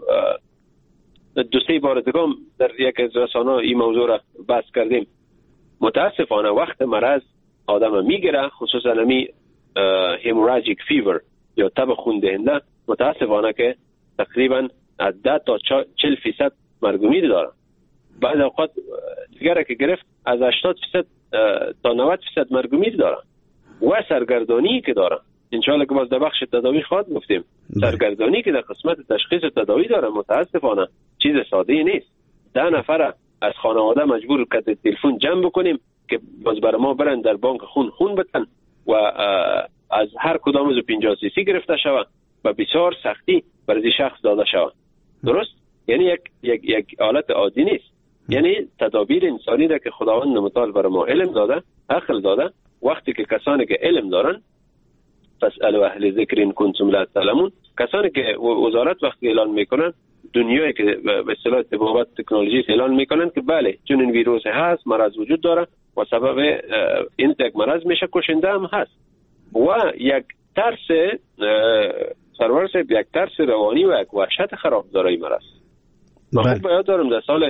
2-3 بار دیگه در یک از رسانه‌ها این موضوع را بحث کردیم، متاسفانه وقت مرض آدم میگیره، خصوصا نمی هیموراژیک فیور یا تب خون دهنده، متاسفانه که تقریبا 10 تا 40% مرگ میر داره. بعض اوقات دیگه که گرفت از 80% تا 90% مرگ میر داره و سرگردانی که داره. انشالله که باز در بخش تداوی خواهد گفتیم، سرگردانی که در قسمت تشخیص تداوی داره متاسفانه چیز ساده نیست. 10 نفر از خانواده مجبور که تلفن جمع بکنیم که باز برای ما برن در بانک خون بتن و از هر کدام از 50 سی گرفته شود و بسیار سختی برای شخص داده شود. درست؟ یعنی یک حالت عادی نیست. یعنی تدابیر انسانی ده که خداوند متعال برای ما علم داده، عقل داده، وقتی که کسانی که علم دارن فاسألوا اهل ذکر ان کنتم لا تعلمون، کسانی که وزارت وقتی اعلان میکنن، دنیایی که به اصطلاح طبابت تکنولوژی اعلان میکنن که بله چون این ویروس هست، مرض وجود داره و سبب این یک مرض میشه، کشنده هم هست و یک ترس سرور صاحب، یک ترس روانی و یک وحشت خراب داره این مرض. من خوب بیاد دارم در سال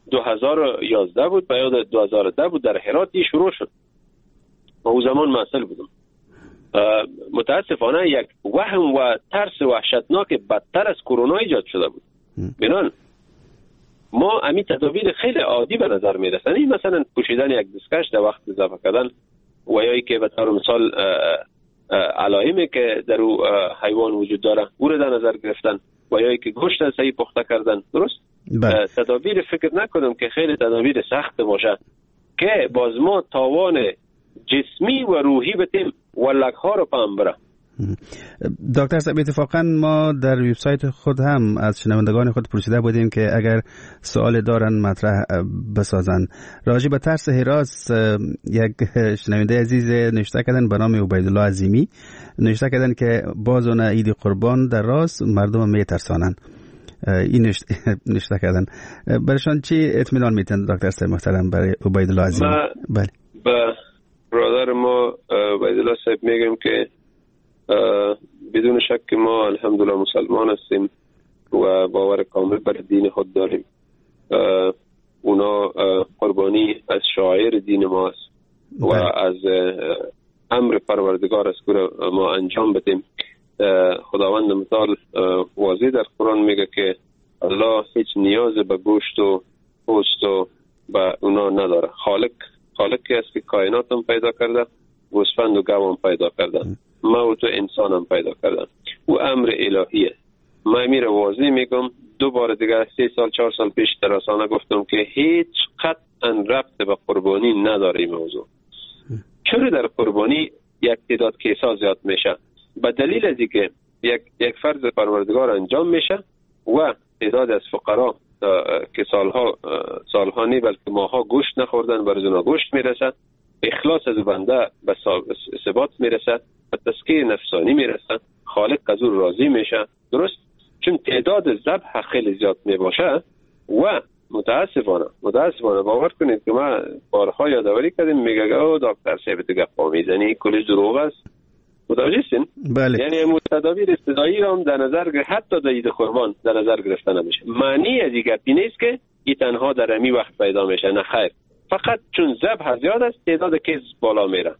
2011 بود، بیاد 2010 بود در هراتی شروع شد و او زمان مسئول بودم. متاسفانه یک وهم و ترس وحشتناک بدتر از کرونا ایجاد شده بود. بنان ما امی تدابیر خیلی عادی به نظر می رسند، مثلا پوشیدن یک دستکش در وقت اضافه کردن و یا که به طور مثال علائمی که در او حیوان وجود داره او را در نظر گرفتن و یا که گوشت صحیح پخته کردن. درست؟ تدابیر فکر نکنم که خیلی تدابیر سخت باشه که باز ما تاوان جسمی و روحی بتیم و لکها رو پام بره. دکتر صاحب اتفاقا ما در وبسایت خود هم از شنوندگان خود پرسیده بودیم که اگر سوال دارن مطرح بسازن راجع به ترس هراس. یک شنونده عزیز نوشته کردن به نام عبیدالله عظیمی، نوشته کردن که بازون عید قربان در راست مردم میترسانن. این نوشته کردن. برشان چی اطمینان میتن دکتر صاحب محترم برای عبیدالله عظیمی؟ بله به برادر ما عبیدالله صاحب میگم که بدون شک ما الحمدلله مسلمان هستیم و باور کامل بر دین خود داریم. اونا قربانی از شاعر دین ما است و از امر پروردگار است که ما انجام بدیم. خداوند متعال واضح در قرآن میگه که الله هیچ نیاز به گوشت و پوست و به اونا نداره. خالقی است که کائنات هم پیدا کرده، گوسفند و گاو هم پیدا کرده، ما و تو انسان هم پیدا کرده. او امر الهیه. من میره واضح میگم، دوباره دیگه 3 سال 4 سال پیش دراسانه گفتم که هیچ قطعا ربط به قربانی نداره این موضوع. چرا در قربانی یک تعداد کیسا زیاد میشه؟ به دلیل از اینکه یک فرض پروردگار انجام میشه و تعداد از فقرا که سالها نی بلکه ماها گوشت نخوردن بر اونا گوشت میرسد، اخلاص از بنده به ثبات میرسد، به تزکیه نفسانی میرسد، خالق از او راضی میشه. درست؟ چون تعداد ذبح خیلی زیاد میباشه و متاسفانه باور کنید که ما بارها یادآوری کردیم، میگه او دکتر صاحب دیگه پا میزنی کلش دروغ است. متوجه هستین؟ بله. یعنی تدابیر ابتدایی را هم در نظر حتی در عید قربان در نظر گرفته نمیشه. معنی از این گپی نیست که این تنها در امی وقت پیدا میشه، نه خیر. فقط چون ذبح زیاد است تعداد کیس بالا میره.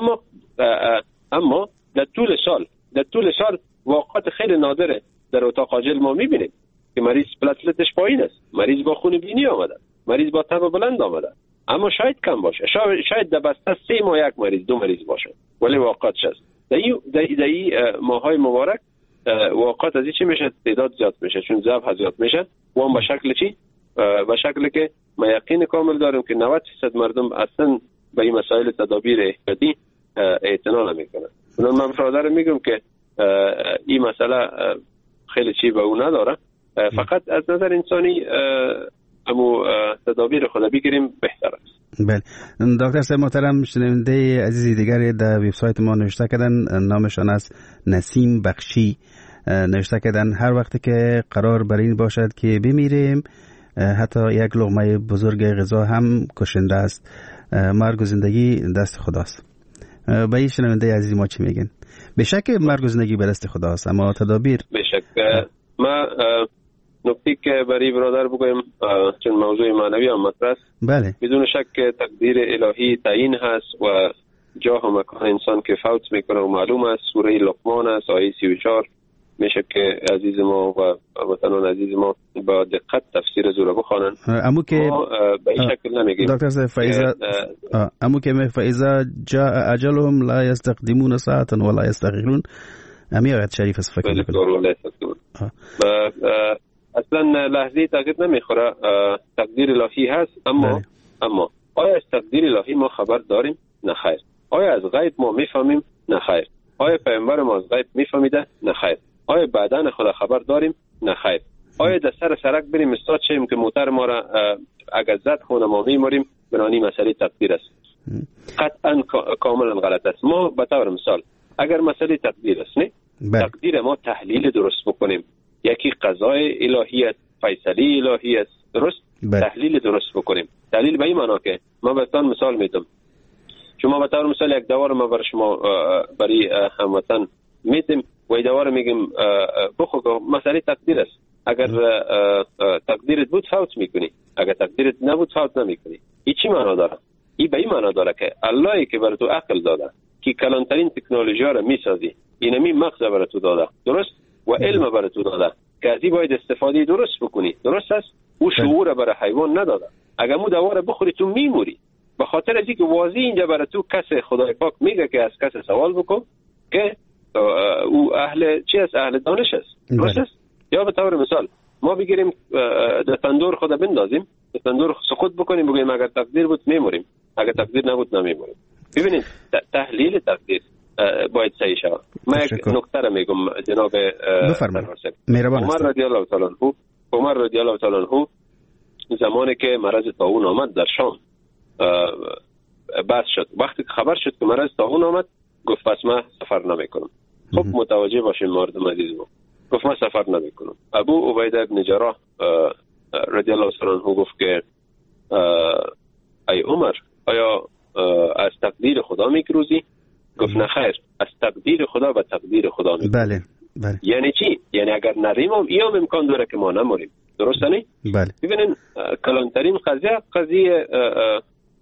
اما در طول سال واقعات خیلی نادره در اتاق عاجل ما میبینیم که مریض پلاتلتش پایین است، مریض با خون بینی آمده، مریض با تب بلند آمده، اما شاید کم باشه، شاید در بسته 3 ماه 1 مریض 2 مریض باشه، ولی واقعاتش است. در این ماهای مبارک واقعات از این چی میشه؟ تعداد زیاد میشه، چون ذبح زیاد میشه و هم به شکل چی؟ به شکلی که ما یقین کامل داریم که 90% مردم اصلا به این مسائل تدابیر احتیاطی اعتنا نمیکنن. من برادر میگم که این مسئله خیلی چی به اون نداره، فقط از نظر انسانی امو تدابیر خود بگیریم بهتر است. بله. دکتر صاحب محترم، شنونده عزیزی دیگری در وبسایت ما نوشته کردن، نامشان است نسیم بخشی، نوشته کردن هر وقتی که قرار بر این باشد که بمیریم حتی یک لقمه بزرگ غذا هم کشنده است، مرگ و زندگی دست خداست. به این شنونده عزیزی ما چی میگن؟ به شک مرگ و زندگی به دست خداست، اما تدابیر به شک. ما نکته که برای برادر بگویم، چون موضوع معنوی هم مطرح است. بله. بدون شک تقدیر الهی تعیین هست و جاه و مکان انسان که فوت میکنه و معلوم است. سوره لقمان است آیه 34 میشه که عزیز ما و وطنان عزیز ما با دقت تفسیر زوره بخوانن. امو که به این شکل نمیگیم دکتر صاحب امو که فاذا جاء اجلهم لا يستقدمون ساعه ولا يستأخرون، امی آیت شریف است فکر میکنم. اصلا لحظه تغییر نمیخوره، تقدیر الهی هست. اما آیا از تقدیر الهی ما خبر داریم؟ نه خیر. آیا از غیب ما میفهمیم؟ نه خیر. آیا پیامبر ما از غیب میفهمیده؟ نه خیر. آیا بعدن خدا خبر داریم؟ نه خیر. آیا در سرک بریم استاد شیم که موتر ما را اگر زد خونه ما میماریم؟ بنانی مسئله تقدیر است. قطعا کاملا غلط است. ما به طور مثال اگر مسئله تقدیر است، نه تقدیر ما تحلیل درست بکنیم، یکی قضای الهی است، فیصله الهی است، درست؟ تحلیل درست بکنیم. تحلیل به این معنا که من بهتون مثال میدم. شما به طور مثال یک دوار ما برای شما برای هموطن میدیم و این دوار میگیم بخو مسئله تقدیر است. اگر تقدیرت بود فوت میکنی، اگر تقدیرت نبود فوت نمیکنی. این چی معنا داره؟ این به این معنا داره که اللهی که بر تو عقل داده، که کلانترین تکنولوژی ها را میسازی، اینمی مغز بر تو داده، درست؟ و علم بر تو داده که از این باید استفاده درست بکنی، درست است؟ او شعور برای حیوان نداده. اگر مو دوار بخوری تو میموری. به خاطر از اینکه واضح اینجا برای تو کس خدای پاک میگه که از کس سوال بکن که او اهل چی است؟ اهل دانش است، درست است؟ یا به طور مثال ما بگیریم در تندور خود بندازیم، در تندور سقوط بکنیم، بگیم اگر تقدیر بود میموریم، اگر تقدیر نبود نمیموریم. ببینید تحلیل تقدیر باید صحیح شود. من یک نکته را میگم جناب عمر رضی الله تعالی عنه زمانی که مرض طاعون آمد در شام بحث شد، وقتی خبر شد که مرض طاعون آمد گفت پس من سفر نمیکنم. خب متوجه باشین مردم عزیز ما، گفت من سفر نمیکنم. ابو عبیده بن جراح رضی الله تعالی عنه گفت که ای عمر آیا از تقدیر خدا میگروزی؟ گفت نه خیر، از تقدیر خدا و تقدیر خدا میگروزی. بله. یعنی چی؟ یعنی اگر نریم هم ایام امکان داره که ما نموریم، درسته نه؟ بله. ببینین کلانترین قضیه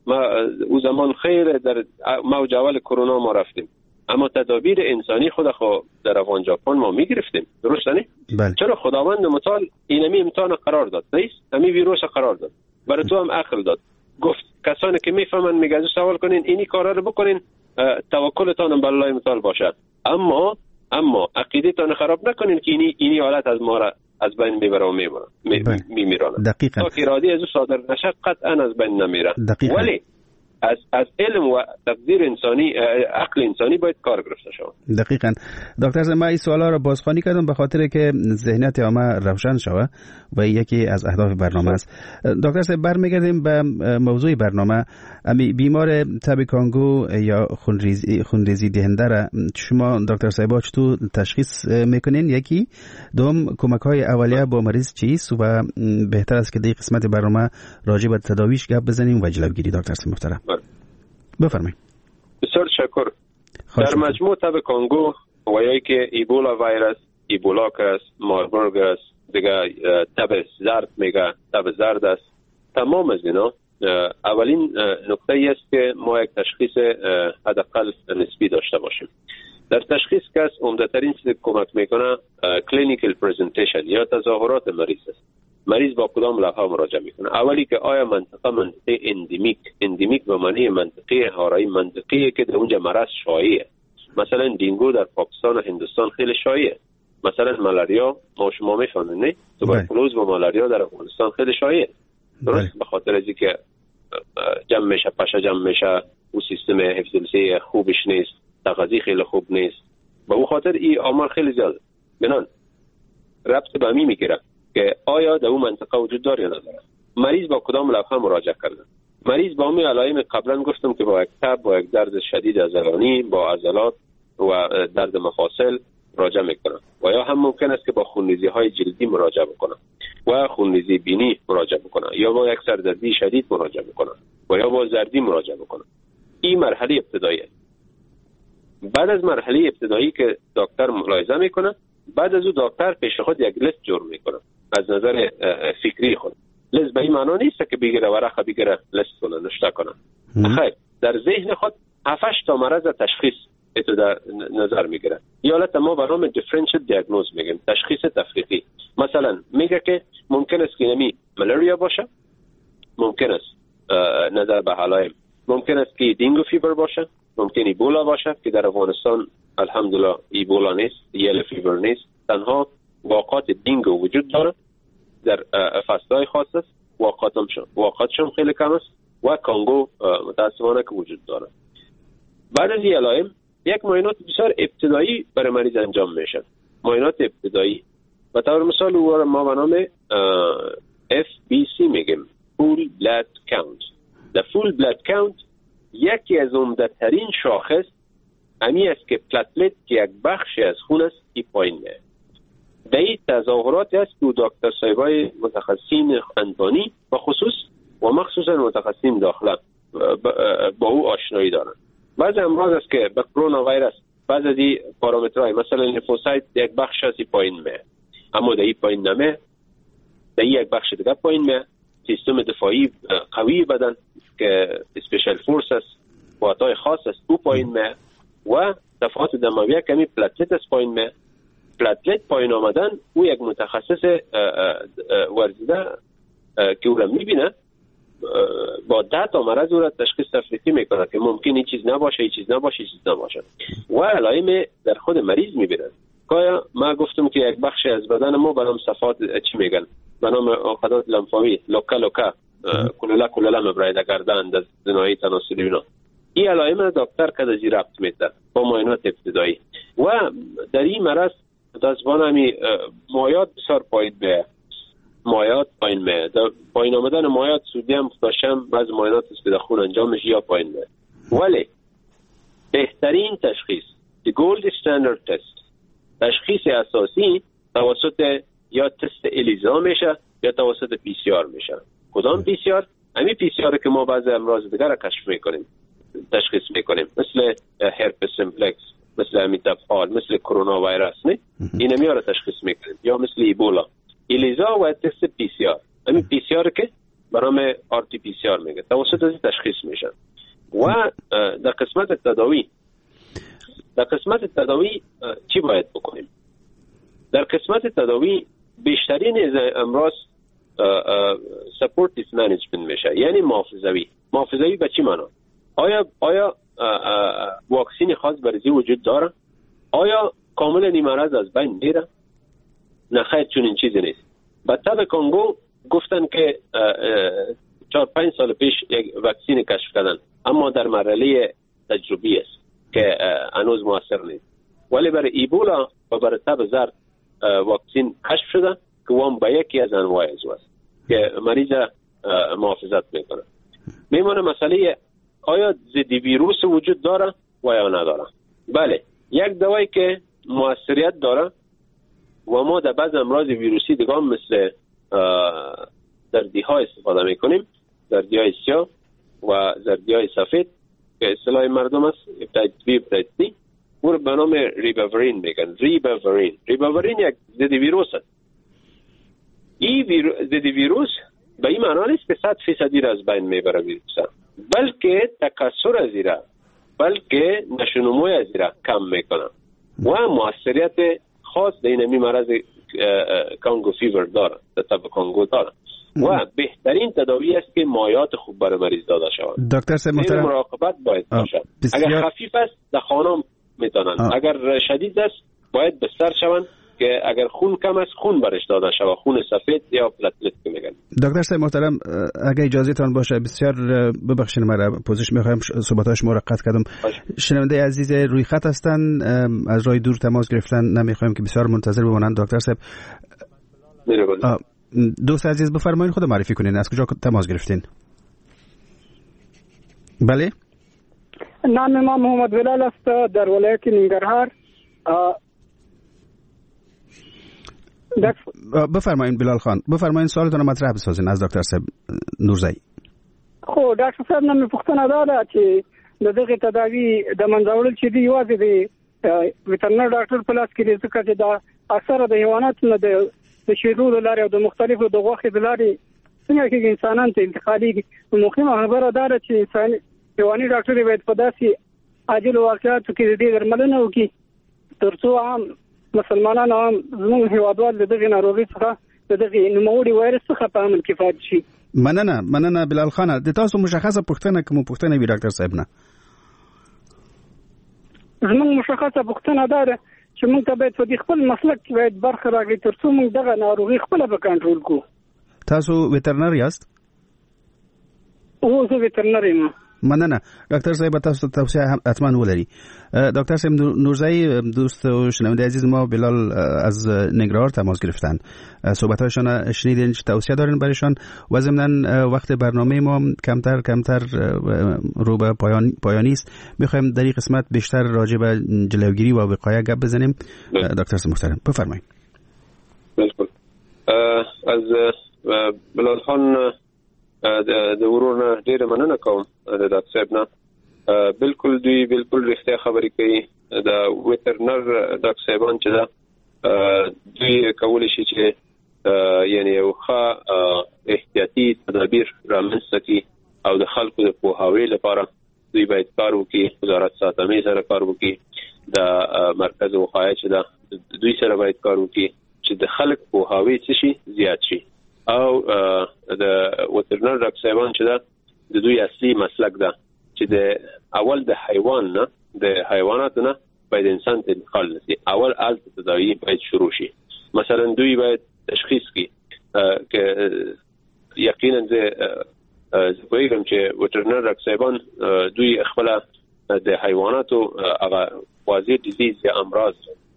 ما او زمان خیر در موج اول کرونا ما رفتیم، اما تدابیر انسانی خود در افغان ژاپن ما میگرفتیم، درست نه؟ بله. چرا خداوند متعال اینمی امتحان قرار داد، نیست؟ همین ویروس قرار داد، برای تو هم عقل داد، گفت کسانی که میفهمن میگه سوال کنین، اینی کارا رو بکنین، توکلتان به الله متعال باشد، اما عقیدتان خراب نکنین که اینی حالت از ما را از بین میبره و میمیرانه. دقیقاً. تا که ارادی از او صادر نشه قطعا از بین نمیره. ولی از علم و تقدیر انسانی، عقل انسانی باید کار گرفته شود. دقیقاً. دکتر صاحب، من این سوالا رو بازخوانی کردم به خاطر که ذهنیت عامه روشن شود و یکی از اهداف برنامه است. دکتر صاحب، برمیگردیم به موضوع برنامه. بیمار تب کانگو یا خونریزی دهنده را شما دکتر صاحب چطور تشخیص میکنین؟ یکی دوم، کمک‌های اولیه با مریض چیست و بهتر است که در قسمت برنامه راجع به تداویش گپ بزنیم و جلوگیری. دکتر صاحب محترم بفرمایید. بسیار تشکر. در مجموع تب کانگو و یا که ایبولا ویروس، ایبولا است، ماربورگ است، دیگه تب زرد میگه، تب زرد است. تمام از اینا اولین نکته ای است که ما یک تشخیص حداقل نسبی داشته باشیم. در تشخیص کس عمده‌ترین چیزی که کمک میکنه کلینیکال پرزنتیشن یا تظاهرات مریض است. مریض با کدام لقب مراجعه میکنه؟ اولی که آیا منطقه اندیمیک به معنی منطقه هارایی، منطقه‌ای که در اونجا مرض شایعه. مثلا دینگو در پاکستان و هندوستان خیلی شایعه. مثلا مالاریا ما شما میفهمید نه؟ توبرکلوز و مالاریا در افغانستان خیلی شایعه. درست؟ به خاطر از اینکه جمع میشه او سیستم حفظ خوبش نیست، تغذیه خیلی خوب نیست. به اون خاطر این آمار خیلی زیاده. بنان ربط به می میگیره که آیا در اون منطقه وجود داره یا نداره. مریض با کدام لقب مراجعه کرده؟ مریض با همین علائم قبلا گفتم که با یک تب، با یک درد شدید عضلانی، با عضلات و درد مفاصل مراجعه میکنه و یا هم ممکن است که با خونریزی های جلدی مراجعه بکنه و خونریزی بینی مراجعه بکنه یا با یک سردردی شدید مراجعه بکنه و یا با زردی مراجعه بکنه. این مرحله ابتداییه. بعد از مرحله ابتدایی که دکتر ملاحظه میکنه، بعد از او دکتر پیش خود یک لیست جور میکنه از نظر فکری خود. لیست به این معنا نیست که بگیره ورقه بگیره لیست کنه نشته کنه. خیر، در ذهن خود 7 تا مرض تشخیص اتو در نظر میگیره. یا حالت ما به نام دیفرنشیل دیاگنوز میگیم، تشخیص تفریقی. مثلا میگه که ممکن است که نمی ملاریا باشه، ممکن است نظر به علائم، ممکن است که دینگو فیبر باشه، ممکن ایبولا باشه که در افغانستان الحمدلله ایبولا نیست، یل فیبر نیست، تنها واقعات دینگو وجود داره در فصلهای خاص است، واقعاتشون خیلی کم است و کانگو متاسفانه که وجود داره. بعد از این علائم یک معاینات بسیار ابتدایی برای مریض انجام میشه. معاینات ابتدایی به طور مثال ما به نام FBC میگیم، Full Blood Count. در Full Blood Count یکی از عمده‌ترین شاخص امی است که پلتلت که یک بخشی از خون است این پایین میاد. در این تظاهرات است که دکتر صاحبای متخصصین اندانی و خصوص و مخصوصا متخصصین داخله با او آشنایی دارند. بعض امراض است که به کرونا ویروس بعض از این پارامترهای مثلا لیمفوسایت یک بخش از پایین میاد، اما در این پایین نمیاد، در یک بخش دیگه پایین میاد. سیستم دفاعی قوی بدن که اسپیشال فورس است، قوت‌های خاص است، او پایین میاد و دفعات دمویه کمی پلتلت است پایین میاد. پلتلت پایین آمدن او یک متخصص ورزیده که او را میبینه با 10 تا مرض او را تشخیص تفریقی میکنه که ممکن این چیز نباشه، این چیز نباشه، این چیز نباشه و علائم در خود مریض میبینه. که ما گفتم که یک بخش از بدن ما به نام صفات چی میگن؟ به نام عقدات لمفاوی، لوکا کلولا مبرایده گردن در زنایی تناسلی اینا. این علائم دکتر که از ربط میده با معاینات ابتدایی و در این مرض متاسفانه همی مایات بسیار پایین میه. مایات پایین میه. در پایین آمدن مایات سودیم داشتم بعض معاینات است که در خون انجام میشه یا پایین میه. ولی بهترین تشخیص the gold standard test، تشخیص اساسی توسط یا تست الیزا میشه یا توسط PCR میشه. کدام PCR؟ همین PCR که ما بعضی امراض دیگر را کشف میکنیم، تشخیص میکنیم، مثل هرپس سیمپلکس، مثل امیتافال، مثل کرونا ویروس، نه؟ این میاره تشخیص میکنیم، یا مثل ایبولا. الیزا و تست PCR. همین PCR که به نام RT-PCR میگه، توسط از تشخیص میشن. و در قسمت تداوی چی باید بکنیم؟ در قسمت تداوی بیشترین امراض سپورتیو منیجمنت میشه، یعنی محافظوی به چی معنا؟ آیا واکسین خاص برای وجود داره؟ آیا کاملا این مرض از بین میره؟ نه خیر، چون این چیزی نیست. به تب کنگو گفتن که 4-5 سال پیش یک واکسین کشف کردن، اما در مرحله تجربی است که هنوز موثر نیست. ولی برای ایبولا و برای تب زرد واکسین کشف شده که وام به یکی از انواع است که مریض محافظت میکنه. میمونه مسئله آیا ضد ویروس وجود داره و یا نداره؟ بله، یک دوایی که موثریت داره و ما در بعض امراض ویروسی دیگه هم مثل زردی‌ها استفاده میکنیم، زردی‌های سیاه و زردی‌های سفید که اصطلاح مردم است، هپاتیت B، هپاتیت C، او رو به نام ریباورین میگن. ریباورین یک ضد ویروس است. این ضد ویروس به این معنی نیست که 100% از بین میبره ویروس، بلکه تکثر از ایره، بلکه نشونموی از ایره کم میکنه و موثریت خاص در این مرض کانگو فیور داره، تب کانگو داره و بهترین تداوی است که مایات خوب برای مریض داده شود. دکتر صاحب محترم، مراقبت باید باشد. اگر خفیف است در خانه میتونن، اگر شدید است باید بستر شوند که اگر خون کم است خون برش داده شود، خون سفید یا پلتلت که میگن. دکتر صاحب محترم، اگه اجازه تان باشه بسیار ببخشید مرا پوزش میخوایم صحبت‌های شما را قطع کردم. شنونده عزیز روی خط هستن، از راه دور تماس گرفتن، نمیخوایم که بسیار منتظر بمانند. دکتر صاحب دوست عزیز بفرمایید خود معرفی کنین، از کجا تماس گرفتین؟ بله، نام ما محمد بلال است در ولایت ننگرهار. بفرمایید بلال خان، بفرمایید سوالتون رو مطرح بسازین از دکتر صاحب نورزایی. خو ډاکټر صاحب نن پوښتنه ده چې د دغه تداوی د منځوړل چې دی یوازې د ویټرنر ډاکټر په لاس کې دي، ځکه چې دا اکثره د حیواناتو نه د شیدو د لارې او د مختلفو د غوښې د لارې څنګه کې انسانان ته انتقالېږي. مهمه خبره ده چې انساني حیواني ډاکټر باید په داسې عاجل واقعاتو کې د دې درملنه وکړي ترڅو عام مسلمانان هم زموږ هیوادوال د دغې ناروغۍ څخه د دغې نوموړي وایرس څخه په امن کې پاتې شي. مننه بلال خان، د تاسو مشخصه پوښتنه کوم پوښتنه وی ډاکټر صاحب نه؟ زموږ مشخصه پوښتنه ده چې موږ ته باید په دې خپل مسلک کې باید برخه راغلي ترڅو موږ دغه ناروغي خپله به کنټرول کړو. تاسو ویټرنر یاست؟ او زه ویټرنر یم. مننه دکتر صاحب، تاسو توصیه حتما ولري. دکتر صاحب نورزایی، دوست و شنونده عزیز ما بلال از نگران تماس گرفتن، صحبت‌هایشان شنیدین که توصیه دارین برایشان و ضمناً وقت برنامه ما کمتر رو به پایانی است. می‌خوایم در این قسمت بیشتر راجع به جلوگیری و وقایع گپ بزنیم. دکتر صاحب محترم بفرمایید. بالکل. از بلال خان د ورونه ډیره مننه کوم د ډاکټر صاحب نه. بالکل رښتیا خبرې کوي. د ویټرنر ډاکټر صاحبان چې دا دوی کولی شي چې یعنی یو ښه احتیاطي تدابیر رامنځته کړي او د خلکو د پوهاوي لپاره دوی باید کار وکړي. وزارت ساتنې سره کار وکړي، د مرکز وقایع چې دا دوی سره باید کار وکړي چې د خلک پوهاوي څه شي زیات شي. او د ویټرنر ډاکټر صاحبان چې دا د دوی اصلي مسلک ده چې د اول د حیوان نه د حیواناتو نه باید انسان ته انتقال نشي. اول تداوی باید شروع شي. مثلا دوی باید تشخیص کړي که یقینا زه پوهیږم چې ویټرنر ډاکټر صاحبان دوی خپل د حیواناتو هغه واضح ډیزیز یا امراض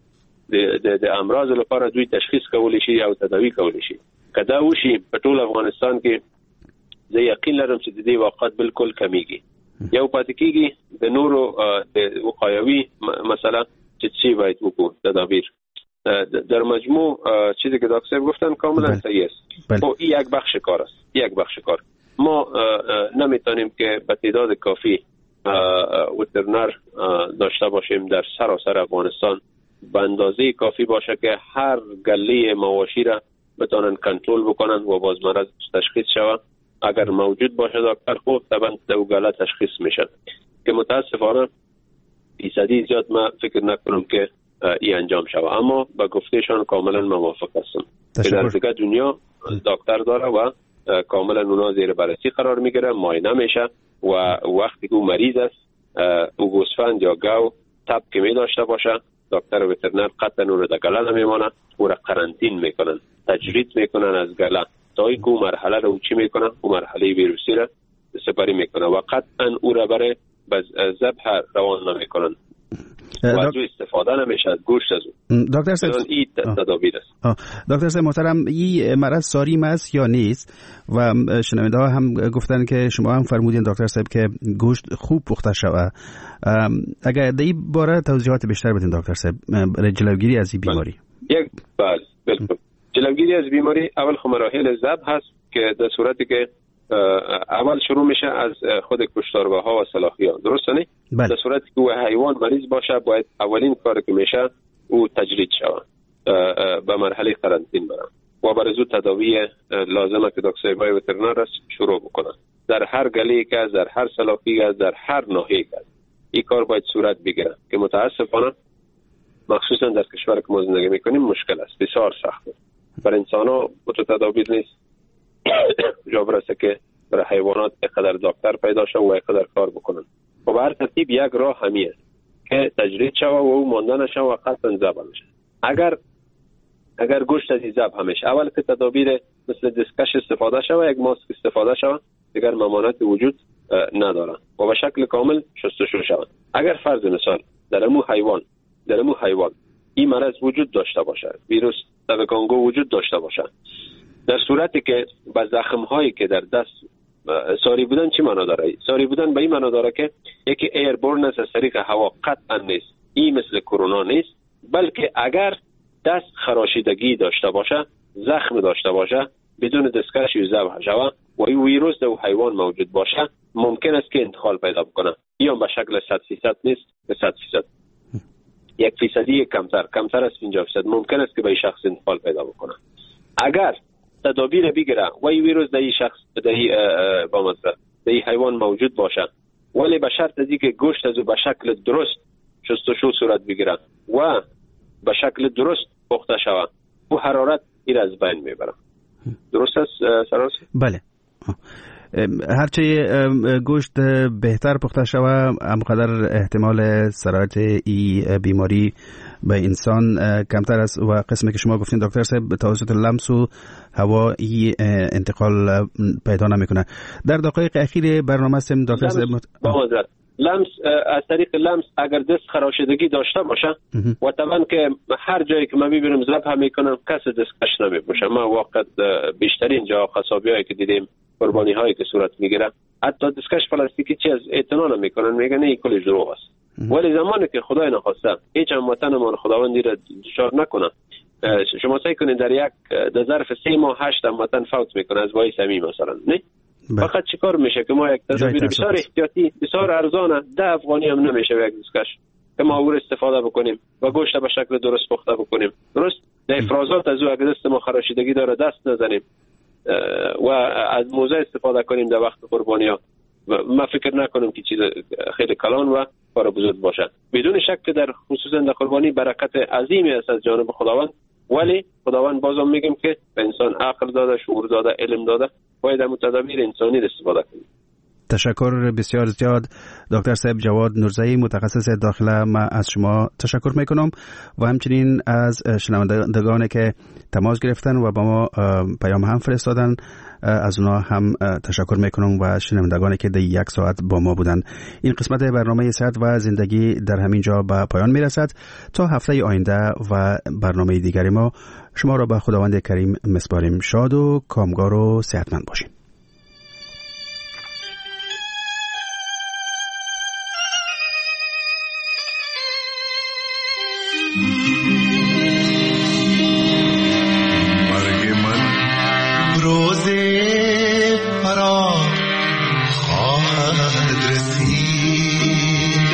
د امراض لپاره دوی تشخیص کولی شي او تداوی کولی شي. کدا وشي په ټول افغانستان کې زه یقین لرم چې د دې واقعات بالکل کمیږي. یو پاتې کېږي د نورو د وقایوي مسله چې چی باید وکړو تدابیر. در مجموع چیزی که دکتر صاحب گفتن کاملا صحیح است. او یک بخش کار ما نمیتونیم که به تعداد کافی ویترنر داشته باشیم در سراسر افغانستان به اندازه کافی باشه که هر گله مواشی را بتونن کنترل بکنن و باز مرض تشخیص شود اگر موجود باشه دکتر خوب طبعا دوگاله تشخیص میشه که متاسفانه فیصدی زیاد ما فکر نکنم که این انجام شود، اما با گفتهشان کاملا موافق هستم که در دیگه دنیا دکتر داره و کاملا اونا زیر بررسی قرار میگیره، معاینه میشه و وقتی که او مریض است او گوسفند یا گاو تب که می داشته باشه دکتر وترنر قطعا او را در گله نمیمانه، او را قرنطین میکنن، تجرید میکنن از گله تا اینکه او مرحله رو چی میکنه، او مرحله ویروسی را سپری میکنه و قطعا او را برای ذبح روان نمیکنن و از او استفاده نمیشه از گوشت از او. دکتر صاحب این تدابیر است. دکتر صاحب محترم، این مرض ساریم است یا نیست؟ و شنونده ها هم گفتن که شما هم فرمودین دکتر صاحب که گوشت خوب پخته شود. اگر در این باره توضیحات بیشتر بدین دکتر صاحب برای جلوگیری از این بیماری. بله بالکل. جلوگیری از بیماری اول مراحل ذبح هست که در صورتی که اول شروع میشه از خود کشتارگاه ها و سلاخی ها، درسته نه؟ بله. در صورتی که حیوان مریض باشه باید اولین کاری که میشه او تجرید شود، به مرحله قرنطین برن و برای زود تداوی لازمه که دکتر وترنر است شروع بکنن در هر گله که از، در هر سلاخی از، در هر ناحیه که این کار باید صورت بگیره که متاسفانه مخصوصا در کشور که ما زندگی میکنیم مشکل است، بسیار سخته. برای انسان ها تدابیر نیست جا برسه که برای حیوانات اقدر دکتر پیدا شد و اقدر کار بکنن. و به هر ترتیب یک راه همیه که تجرید شود و او مانده نشه و قطعا ذبح نشه. اگر گوشت از ذبح همیشه اول که تدابیر مثل دستکش استفاده شود، یک ماسک استفاده شود، دیگر ممانعت وجود نداره و به شکل کامل شستشو شود. اگر فرض مثال در امو حیوان این مرض وجود داشته باشه، ویروس تب کانگو وجود داشته باشه، در صورتی که با زخم هایی که در دست ساری بودن چی معنا داره؟ ساری بودن به این معنا داره که یکی ایربورن است، از طریق هوا قطعا نیست، این مثل کرونا نیست، بلکه اگر دست خراشیدگی داشته باشه، زخم داشته باشه، بدون دستکش ذبح شود و این ویروس در حیوان موجود باشه، ممکن است که انتقال پیدا بکنه. یا به شکل 100% نیست، به 100%. 1% کمتر از 50% ممکن است که به این شخص انتقال پیدا بکنه. اگر تدابیر بگیره و این ویروس در این شخص در این حیوان موجود باشه، ولی به شرط از اینکه گوشت از او به شکل درست شستشو صورت بگیره و به شکل درست پخته شود و حرارت این از بین میبره. درست است سراس؟ بله. هرچه گوشت بهتر پخته شود همقدر احتمال سرایت این بیماری به انسان کمتر است و قسمی که شما گفتین دکتر صاحب توسط لمس و هوا این انتقال پیدا نمیکنه. در دقایق اخیر برنامه هستیم دکتر صاحب لمس از طریق لمس اگر دست خراشیدگی داشته باشه و طبعا که هر جایی که ما میبینیم ذبح میکنن کس دستکش نمیپوشه. ما واقعا بیشترین جا قصابیایی که دیدیم قربانی هایی که صورت میگیره حتی دستکش پلاستیکی چی از اعتنا نمیکنن، میگن این کلی دروغ است. ولی زمانی که خدای نخواسته هیچ هموطنمان خداوندی را دچار نکنه، شما سعی کنید در ظرف 3 ماه 8 هموطن فوت میکنه از وای سمی مثلا، نه؟ فقط چیکار میشه که ما یک تدابیر بسیار احتیاطی بسیار ارزانه 10 افغانی هم نمیشه یک دستکش که ما او استفاده بکنیم و گوشت به شکل درست پخته بکنیم. درست در افرازات از او اگه دست ما خراشیدگی داره دست نزنیم و از موزه استفاده کنیم در وقت قربانی ها. ما فکر نکنم که چیز خیلی کلان و کار بزرگ باشه. بدون شک که در خصوصا در قربانی برکت عظیمی است از جانب خداوند، ولی خداوند بازم میگم که به انسان عقل داده، شعور داده، علم داده، باید از تدابیر انسانی استفاده کنیم. تشکر بسیار زیاد دکتر صاحب جواد نورزئی متخصص داخله. من از شما تشکر میکنم و همچنین از شنوندگانی که تماس گرفتن و با ما پیام هم فرستادن از اونا هم تشکر میکنم و شنوندگانی که در 1 ساعت با ما بودن. این قسمت برنامه صحت و زندگی در همین جا به پایان میرسد. تا هفته آینده و برنامه دیگری ما شما را به خداوند کریم میسپاریم. شاد و کامگار و صحتمند باشید. مرگ من روز فرار خواهد رسید،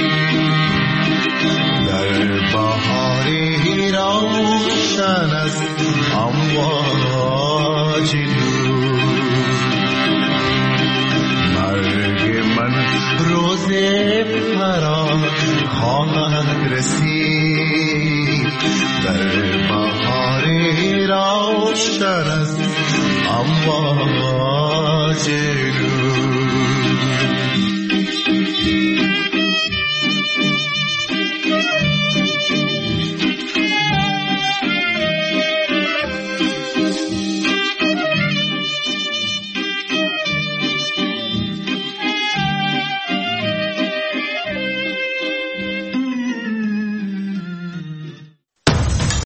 در بهاری روشن از امواج دور روز فرار خواهد رسید در بهار روشن از امواج